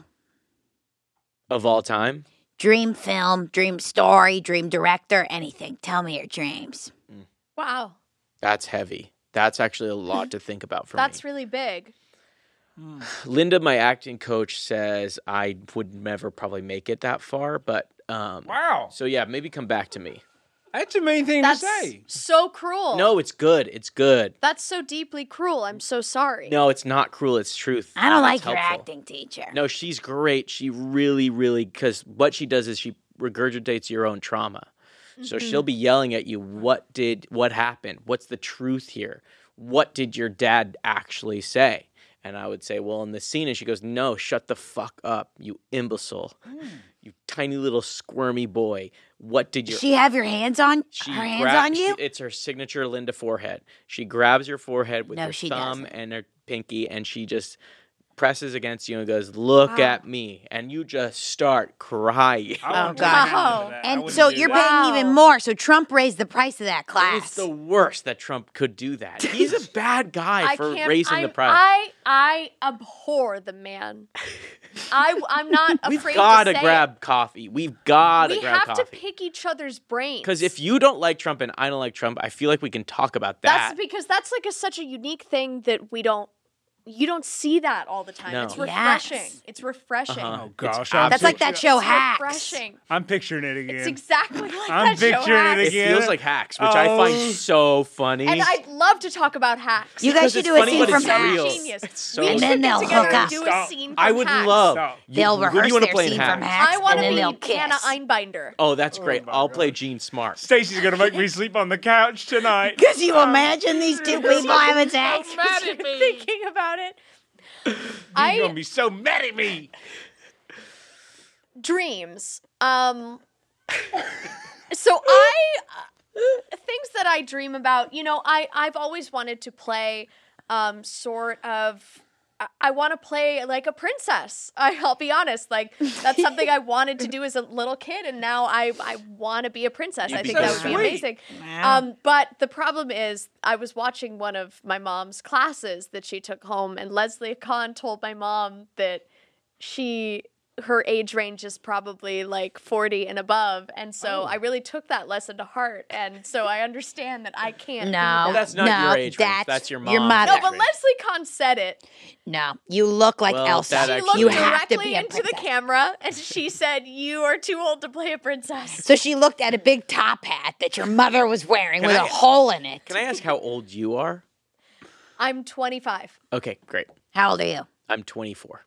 Speaker 3: Of all time?
Speaker 5: Dream film, dream story, dream director, anything. Tell me your dreams.
Speaker 2: Wow.
Speaker 3: That's heavy. That's actually a lot to think about for
Speaker 2: That's
Speaker 3: me.
Speaker 2: really big.
Speaker 3: Linda, my acting coach, says I would never probably make it that far, but um,
Speaker 4: Wow.
Speaker 3: so yeah, maybe come back to me.
Speaker 4: That's a mean thing
Speaker 2: That's
Speaker 4: to say.
Speaker 2: so cruel.
Speaker 3: No, it's good. It's good.
Speaker 2: That's so deeply cruel. I'm so sorry.
Speaker 3: No, it's not cruel. It's truth.
Speaker 5: I don't like
Speaker 3: It's
Speaker 5: your
Speaker 3: helpful.
Speaker 5: acting teacher.
Speaker 3: No, she's great. She really, really, because what she does is she regurgitates your own trauma. So she'll be yelling at you, what did, what happened? What's the truth here? What did your dad actually say? And I would say, well, in the scene, and she goes, no, shut the fuck up, you imbecile. You tiny little squirmy boy. What did your...
Speaker 5: Does she have your hands on
Speaker 3: She
Speaker 5: her hands
Speaker 3: gra-
Speaker 5: on you?
Speaker 3: she- it's her signature Linda forehead. She grabs your forehead with
Speaker 5: No,
Speaker 3: her
Speaker 5: she
Speaker 3: thumb
Speaker 5: doesn't.
Speaker 3: and her pinky, and she just presses against you and goes, look
Speaker 2: Wow.
Speaker 3: at me. And you just start crying.
Speaker 4: I
Speaker 5: Oh,
Speaker 4: wouldn't
Speaker 5: God.
Speaker 4: do that. I
Speaker 5: And
Speaker 4: wouldn't
Speaker 5: so
Speaker 4: do
Speaker 5: you're
Speaker 4: that.
Speaker 5: paying even
Speaker 2: Wow.
Speaker 5: more. So Trump raised the price of that class.
Speaker 3: It's the worst that Trump could do that. He's a bad guy
Speaker 2: I
Speaker 3: for
Speaker 2: can't.
Speaker 3: raising
Speaker 2: I'm,
Speaker 3: the price.
Speaker 2: I I abhor the man. I I'm not
Speaker 3: We've
Speaker 2: afraid
Speaker 3: got
Speaker 2: to
Speaker 3: to
Speaker 2: say
Speaker 3: grab coffee. We've got
Speaker 2: it.
Speaker 3: to
Speaker 2: We
Speaker 3: grab
Speaker 2: have
Speaker 3: coffee.
Speaker 2: to pick each other's brains.
Speaker 3: Because if you don't like Trump and I don't like Trump, I feel like we can talk about that.
Speaker 2: that's because that's like a, such a unique thing that we don't. You don't see that all the time.
Speaker 3: No.
Speaker 2: It's refreshing.
Speaker 5: Yes.
Speaker 2: It's refreshing.
Speaker 3: Uh-huh.
Speaker 4: Oh, gosh.
Speaker 3: It's
Speaker 4: I'm
Speaker 5: That's like that
Speaker 4: picture-
Speaker 5: show
Speaker 2: It's
Speaker 5: Hacks.
Speaker 2: refreshing.
Speaker 4: I'm picturing it again.
Speaker 2: It's exactly like
Speaker 4: I'm
Speaker 2: that show
Speaker 4: picturing it
Speaker 2: Hacks.
Speaker 3: It
Speaker 4: again.
Speaker 3: feels like hacks, which I find
Speaker 4: Oh.
Speaker 3: so funny.
Speaker 2: And I'd love to talk about Hacks.
Speaker 5: You guys
Speaker 3: Because
Speaker 5: should
Speaker 3: it's
Speaker 5: do a
Speaker 3: funny,
Speaker 5: scene
Speaker 3: but
Speaker 5: from
Speaker 3: it's
Speaker 2: so
Speaker 5: Hacks.
Speaker 3: real.
Speaker 2: genius.
Speaker 3: It's so
Speaker 2: we
Speaker 5: And
Speaker 2: should
Speaker 5: then
Speaker 2: get
Speaker 5: they'll
Speaker 2: together
Speaker 5: hook
Speaker 2: and
Speaker 5: up.
Speaker 2: do a
Speaker 4: Stop.
Speaker 2: scene from
Speaker 3: I would
Speaker 2: Hacks.
Speaker 3: love.
Speaker 4: Stop.
Speaker 5: They'll
Speaker 3: Who do
Speaker 5: rehearse
Speaker 3: you wanna
Speaker 5: their
Speaker 3: play in
Speaker 5: scene
Speaker 3: Hacks?
Speaker 5: from Hacks,
Speaker 2: I want
Speaker 5: and
Speaker 2: to
Speaker 5: then
Speaker 2: be
Speaker 5: they'll kiss.
Speaker 2: Hannah Einbinder.
Speaker 3: Oh, that's great.
Speaker 4: my
Speaker 3: I'll play
Speaker 4: God.
Speaker 3: Gene Smart.
Speaker 4: Stacy's going to make me sleep on the couch tonight.
Speaker 5: Could you imagine these two people having sex?
Speaker 2: Thinking about it.
Speaker 4: You're
Speaker 2: I
Speaker 4: going to be so mad at me.
Speaker 2: dreams. Um so I uh, things that I dream about, you know, I I've always wanted to play um sort of I, I want to play like a princess. I, I'll be honest, like that's something I wanted to do as a little kid, and now I I want to be a princess.
Speaker 3: You'd
Speaker 2: I
Speaker 3: be
Speaker 2: think that would
Speaker 3: so
Speaker 2: be
Speaker 4: sweet.
Speaker 2: amazing.
Speaker 5: Wow.
Speaker 2: Um, but the problem is, I was watching one of my mom's classes that she took home, and Leslie Kahn told my mom that she her age range is probably like forty and above, and so I really took that lesson to heart, and so I understand that I can't.
Speaker 5: No,
Speaker 2: do that.
Speaker 3: That's not
Speaker 5: no,
Speaker 3: your age range.
Speaker 5: that's
Speaker 3: That's your
Speaker 5: your
Speaker 3: mom's
Speaker 5: mother.
Speaker 2: No,
Speaker 3: age
Speaker 2: but
Speaker 3: range.
Speaker 2: Leslie Kahn said it.
Speaker 5: No, you look like
Speaker 3: Well,
Speaker 5: Elsa.
Speaker 3: that
Speaker 2: She
Speaker 3: actually-
Speaker 2: looked
Speaker 5: You have to
Speaker 2: directly
Speaker 5: be a
Speaker 2: into the
Speaker 5: princess.
Speaker 2: camera, and she said, "You are too old to play a princess."
Speaker 5: So she looked at a big top hat that your mother was wearing
Speaker 3: Can
Speaker 5: with
Speaker 3: I-
Speaker 5: a hole in it.
Speaker 3: Can I ask how old you are?
Speaker 2: I'm twenty-five.
Speaker 3: Okay, great.
Speaker 5: How old are you?
Speaker 3: I'm twenty-four.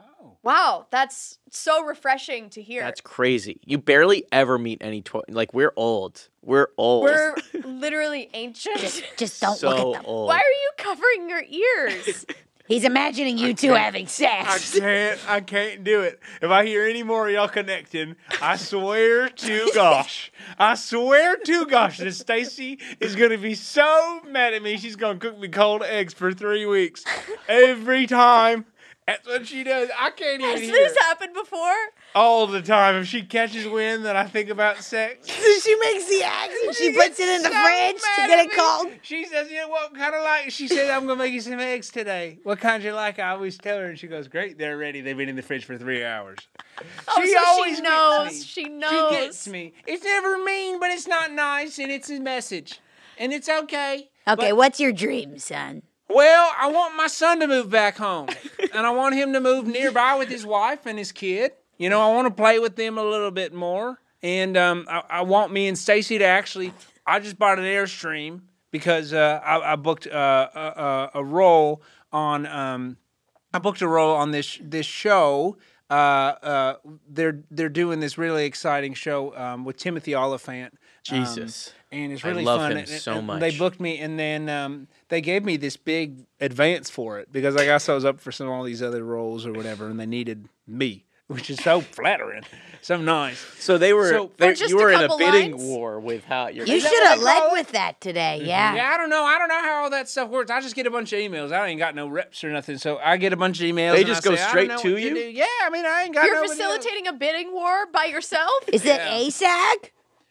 Speaker 2: Wow, that's so refreshing to hear.
Speaker 3: That's crazy. You barely ever meet any tw- like we're old. We're old.
Speaker 2: We're literally ancient.
Speaker 5: Just, just don't
Speaker 3: so
Speaker 5: look at them.
Speaker 3: old.
Speaker 2: Why are you covering your ears?
Speaker 5: He's imagining you two having
Speaker 4: I
Speaker 5: sex.
Speaker 4: can't. I can't do it. If I hear any more of y'all connecting, I swear to gosh, I swear to gosh, that Stacy is gonna be so mad at me. She's gonna cook me cold eggs for three weeks every time. That's what she does. I can't even
Speaker 2: Has
Speaker 4: hear
Speaker 2: this
Speaker 4: it.
Speaker 2: happened before?
Speaker 4: all the time. If she catches wind that I think about sex,
Speaker 5: she makes the eggs and she puts it in the
Speaker 4: so
Speaker 5: fridge to
Speaker 4: mad
Speaker 5: get
Speaker 4: at
Speaker 5: it
Speaker 4: me.
Speaker 5: cold.
Speaker 4: She says, "You know what kind of like?" She said, "I'm gonna make you some eggs today. What kind you like?" I always tell her, and she goes, "Great, they're ready. They've been in the fridge for three hours."
Speaker 2: Oh,
Speaker 4: She
Speaker 2: so
Speaker 4: always
Speaker 2: she
Speaker 4: gets
Speaker 2: knows.
Speaker 4: me.
Speaker 2: She knows.
Speaker 4: She gets me. It's never mean, but it's not nice, and it's a message, and it's okay.
Speaker 5: Okay,
Speaker 4: But-
Speaker 5: what's your dream, son?
Speaker 4: Well, I want my son to move back home, and I want him to move nearby with his wife and his kid. You know, I want to play with them a little bit more, and um, I, I want me and Stacy to actually. I just bought an Airstream because uh, I, I booked uh, a, a, a role on. Um, I booked a role on this this show. Uh, uh, they're they're doing this really exciting show um, with Timothy Oliphant. Um,
Speaker 3: Jesus.
Speaker 4: and it's
Speaker 3: I
Speaker 4: really
Speaker 3: love
Speaker 4: fun.
Speaker 3: him
Speaker 4: And-
Speaker 3: so
Speaker 4: and
Speaker 3: much.
Speaker 4: They booked me, and then um, they gave me this big advance for it because I guess I was up for some of all these other roles or whatever, and they needed me, which is so flattering, so nice.
Speaker 3: So they were
Speaker 4: So-
Speaker 3: they,
Speaker 2: For just
Speaker 3: you
Speaker 2: a
Speaker 3: were in a
Speaker 2: couple
Speaker 3: bidding
Speaker 2: lines?
Speaker 3: war with how you're.
Speaker 5: You
Speaker 4: Is that
Speaker 5: should
Speaker 4: what
Speaker 5: have
Speaker 4: they
Speaker 5: led
Speaker 4: call it?
Speaker 5: with that today. Yeah.
Speaker 4: Yeah, I don't know. I don't know how all that stuff works. I just get a bunch of emails. I ain't got no reps or nothing, so I get a bunch of emails.
Speaker 3: They
Speaker 4: and
Speaker 3: just
Speaker 4: I
Speaker 3: go
Speaker 4: say, I don't
Speaker 3: straight
Speaker 4: know
Speaker 3: to
Speaker 4: what
Speaker 3: you?
Speaker 4: do. Yeah, I mean, I ain't got
Speaker 2: You're
Speaker 4: nobody else.
Speaker 2: facilitating a bidding war by yourself?
Speaker 5: Is it
Speaker 4: Yeah.
Speaker 5: A SAG?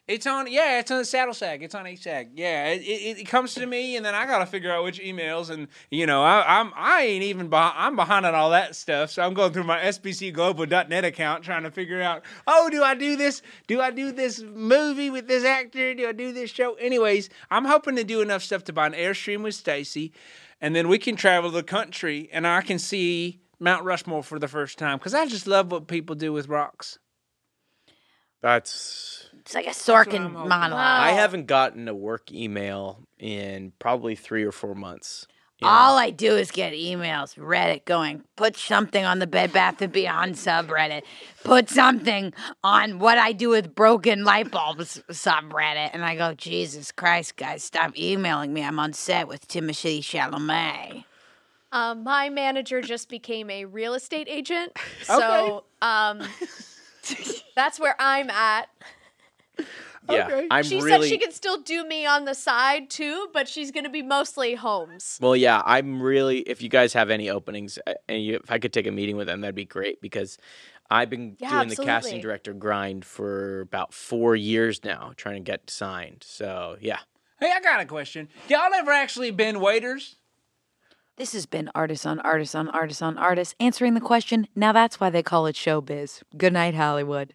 Speaker 4: It's on, yeah, it's on the Saddle Sag. It's on H S A G. Yeah, it, it, it comes to me, and then I got to figure out which emails, and, you know, I, I'm, I ain't even, behind, I'm behind on all that stuff, so I'm going through my S B C global dot net account trying to figure out, oh, do I do this? Do I do this movie with this actor? Do I do this show? Anyways, I'm hoping to do enough stuff to buy an Airstream with Stacy, and then we can travel the country, and I can see Mount Rushmore for the first time, because I just love what people do with rocks.
Speaker 3: That's...
Speaker 5: It's like a
Speaker 4: I'm
Speaker 5: Sorkin
Speaker 4: hoping.
Speaker 5: monologue.
Speaker 3: I haven't gotten a work email in probably three or four months. you know?
Speaker 5: All I do is get emails, Reddit going, put something on the Bed Bath and Beyond subreddit. Put something on what I do with broken light bulbs subreddit. And I go, Jesus Christ, guys, stop emailing me. I'm on set with Timothée Chalamet.
Speaker 2: Um, my manager just became a real estate agent. So um, that's where I'm at.
Speaker 3: Yeah,
Speaker 4: Okay.
Speaker 3: I'm
Speaker 2: She
Speaker 3: really...
Speaker 2: said she could still do me on the side too, but she's going to be mostly homes.
Speaker 3: Well, yeah, I'm really. If you guys have any openings, uh, and you, if I could take a meeting with them, that'd be great because I've been
Speaker 2: Yeah,
Speaker 3: doing the
Speaker 2: absolutely.
Speaker 3: casting director grind for about four years now, trying to get signed. So yeah,
Speaker 4: Hey, I got a question. Y'all ever actually been waiters?
Speaker 1: This has been Artists on Artists on Artists on Artists, answering the question, now that's why they call it showbiz. Good night, Hollywood.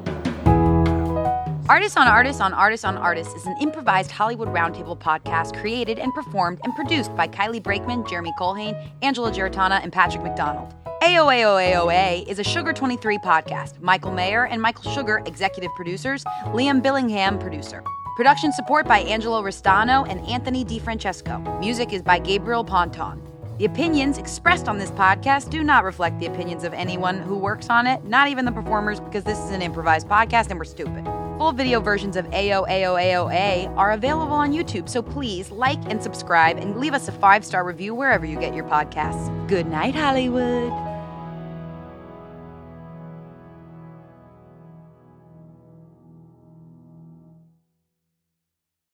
Speaker 1: Artists on Artists on Artists on Artists is an improvised Hollywood Roundtable podcast created and performed and produced by Kylie Brakeman, Jeremy Colhane, Angela Giratana, and Patrick McDonald. A O A O A O A is a Sugar twenty-three podcast. Michael Mayer and Michael Sugar, executive producers. Liam Billingham, producer. Production support by Angelo Restano and Anthony DiFrancesco. Music is by Gabriel Ponton. The opinions expressed on this podcast do not reflect the opinions of anyone who works on it, not even the performers, because this is an improvised podcast and we're stupid. Full video versions of A O A O A O A are available on YouTube, so please like and subscribe and leave us a five-star review wherever you get your podcasts. Good night, Hollywood.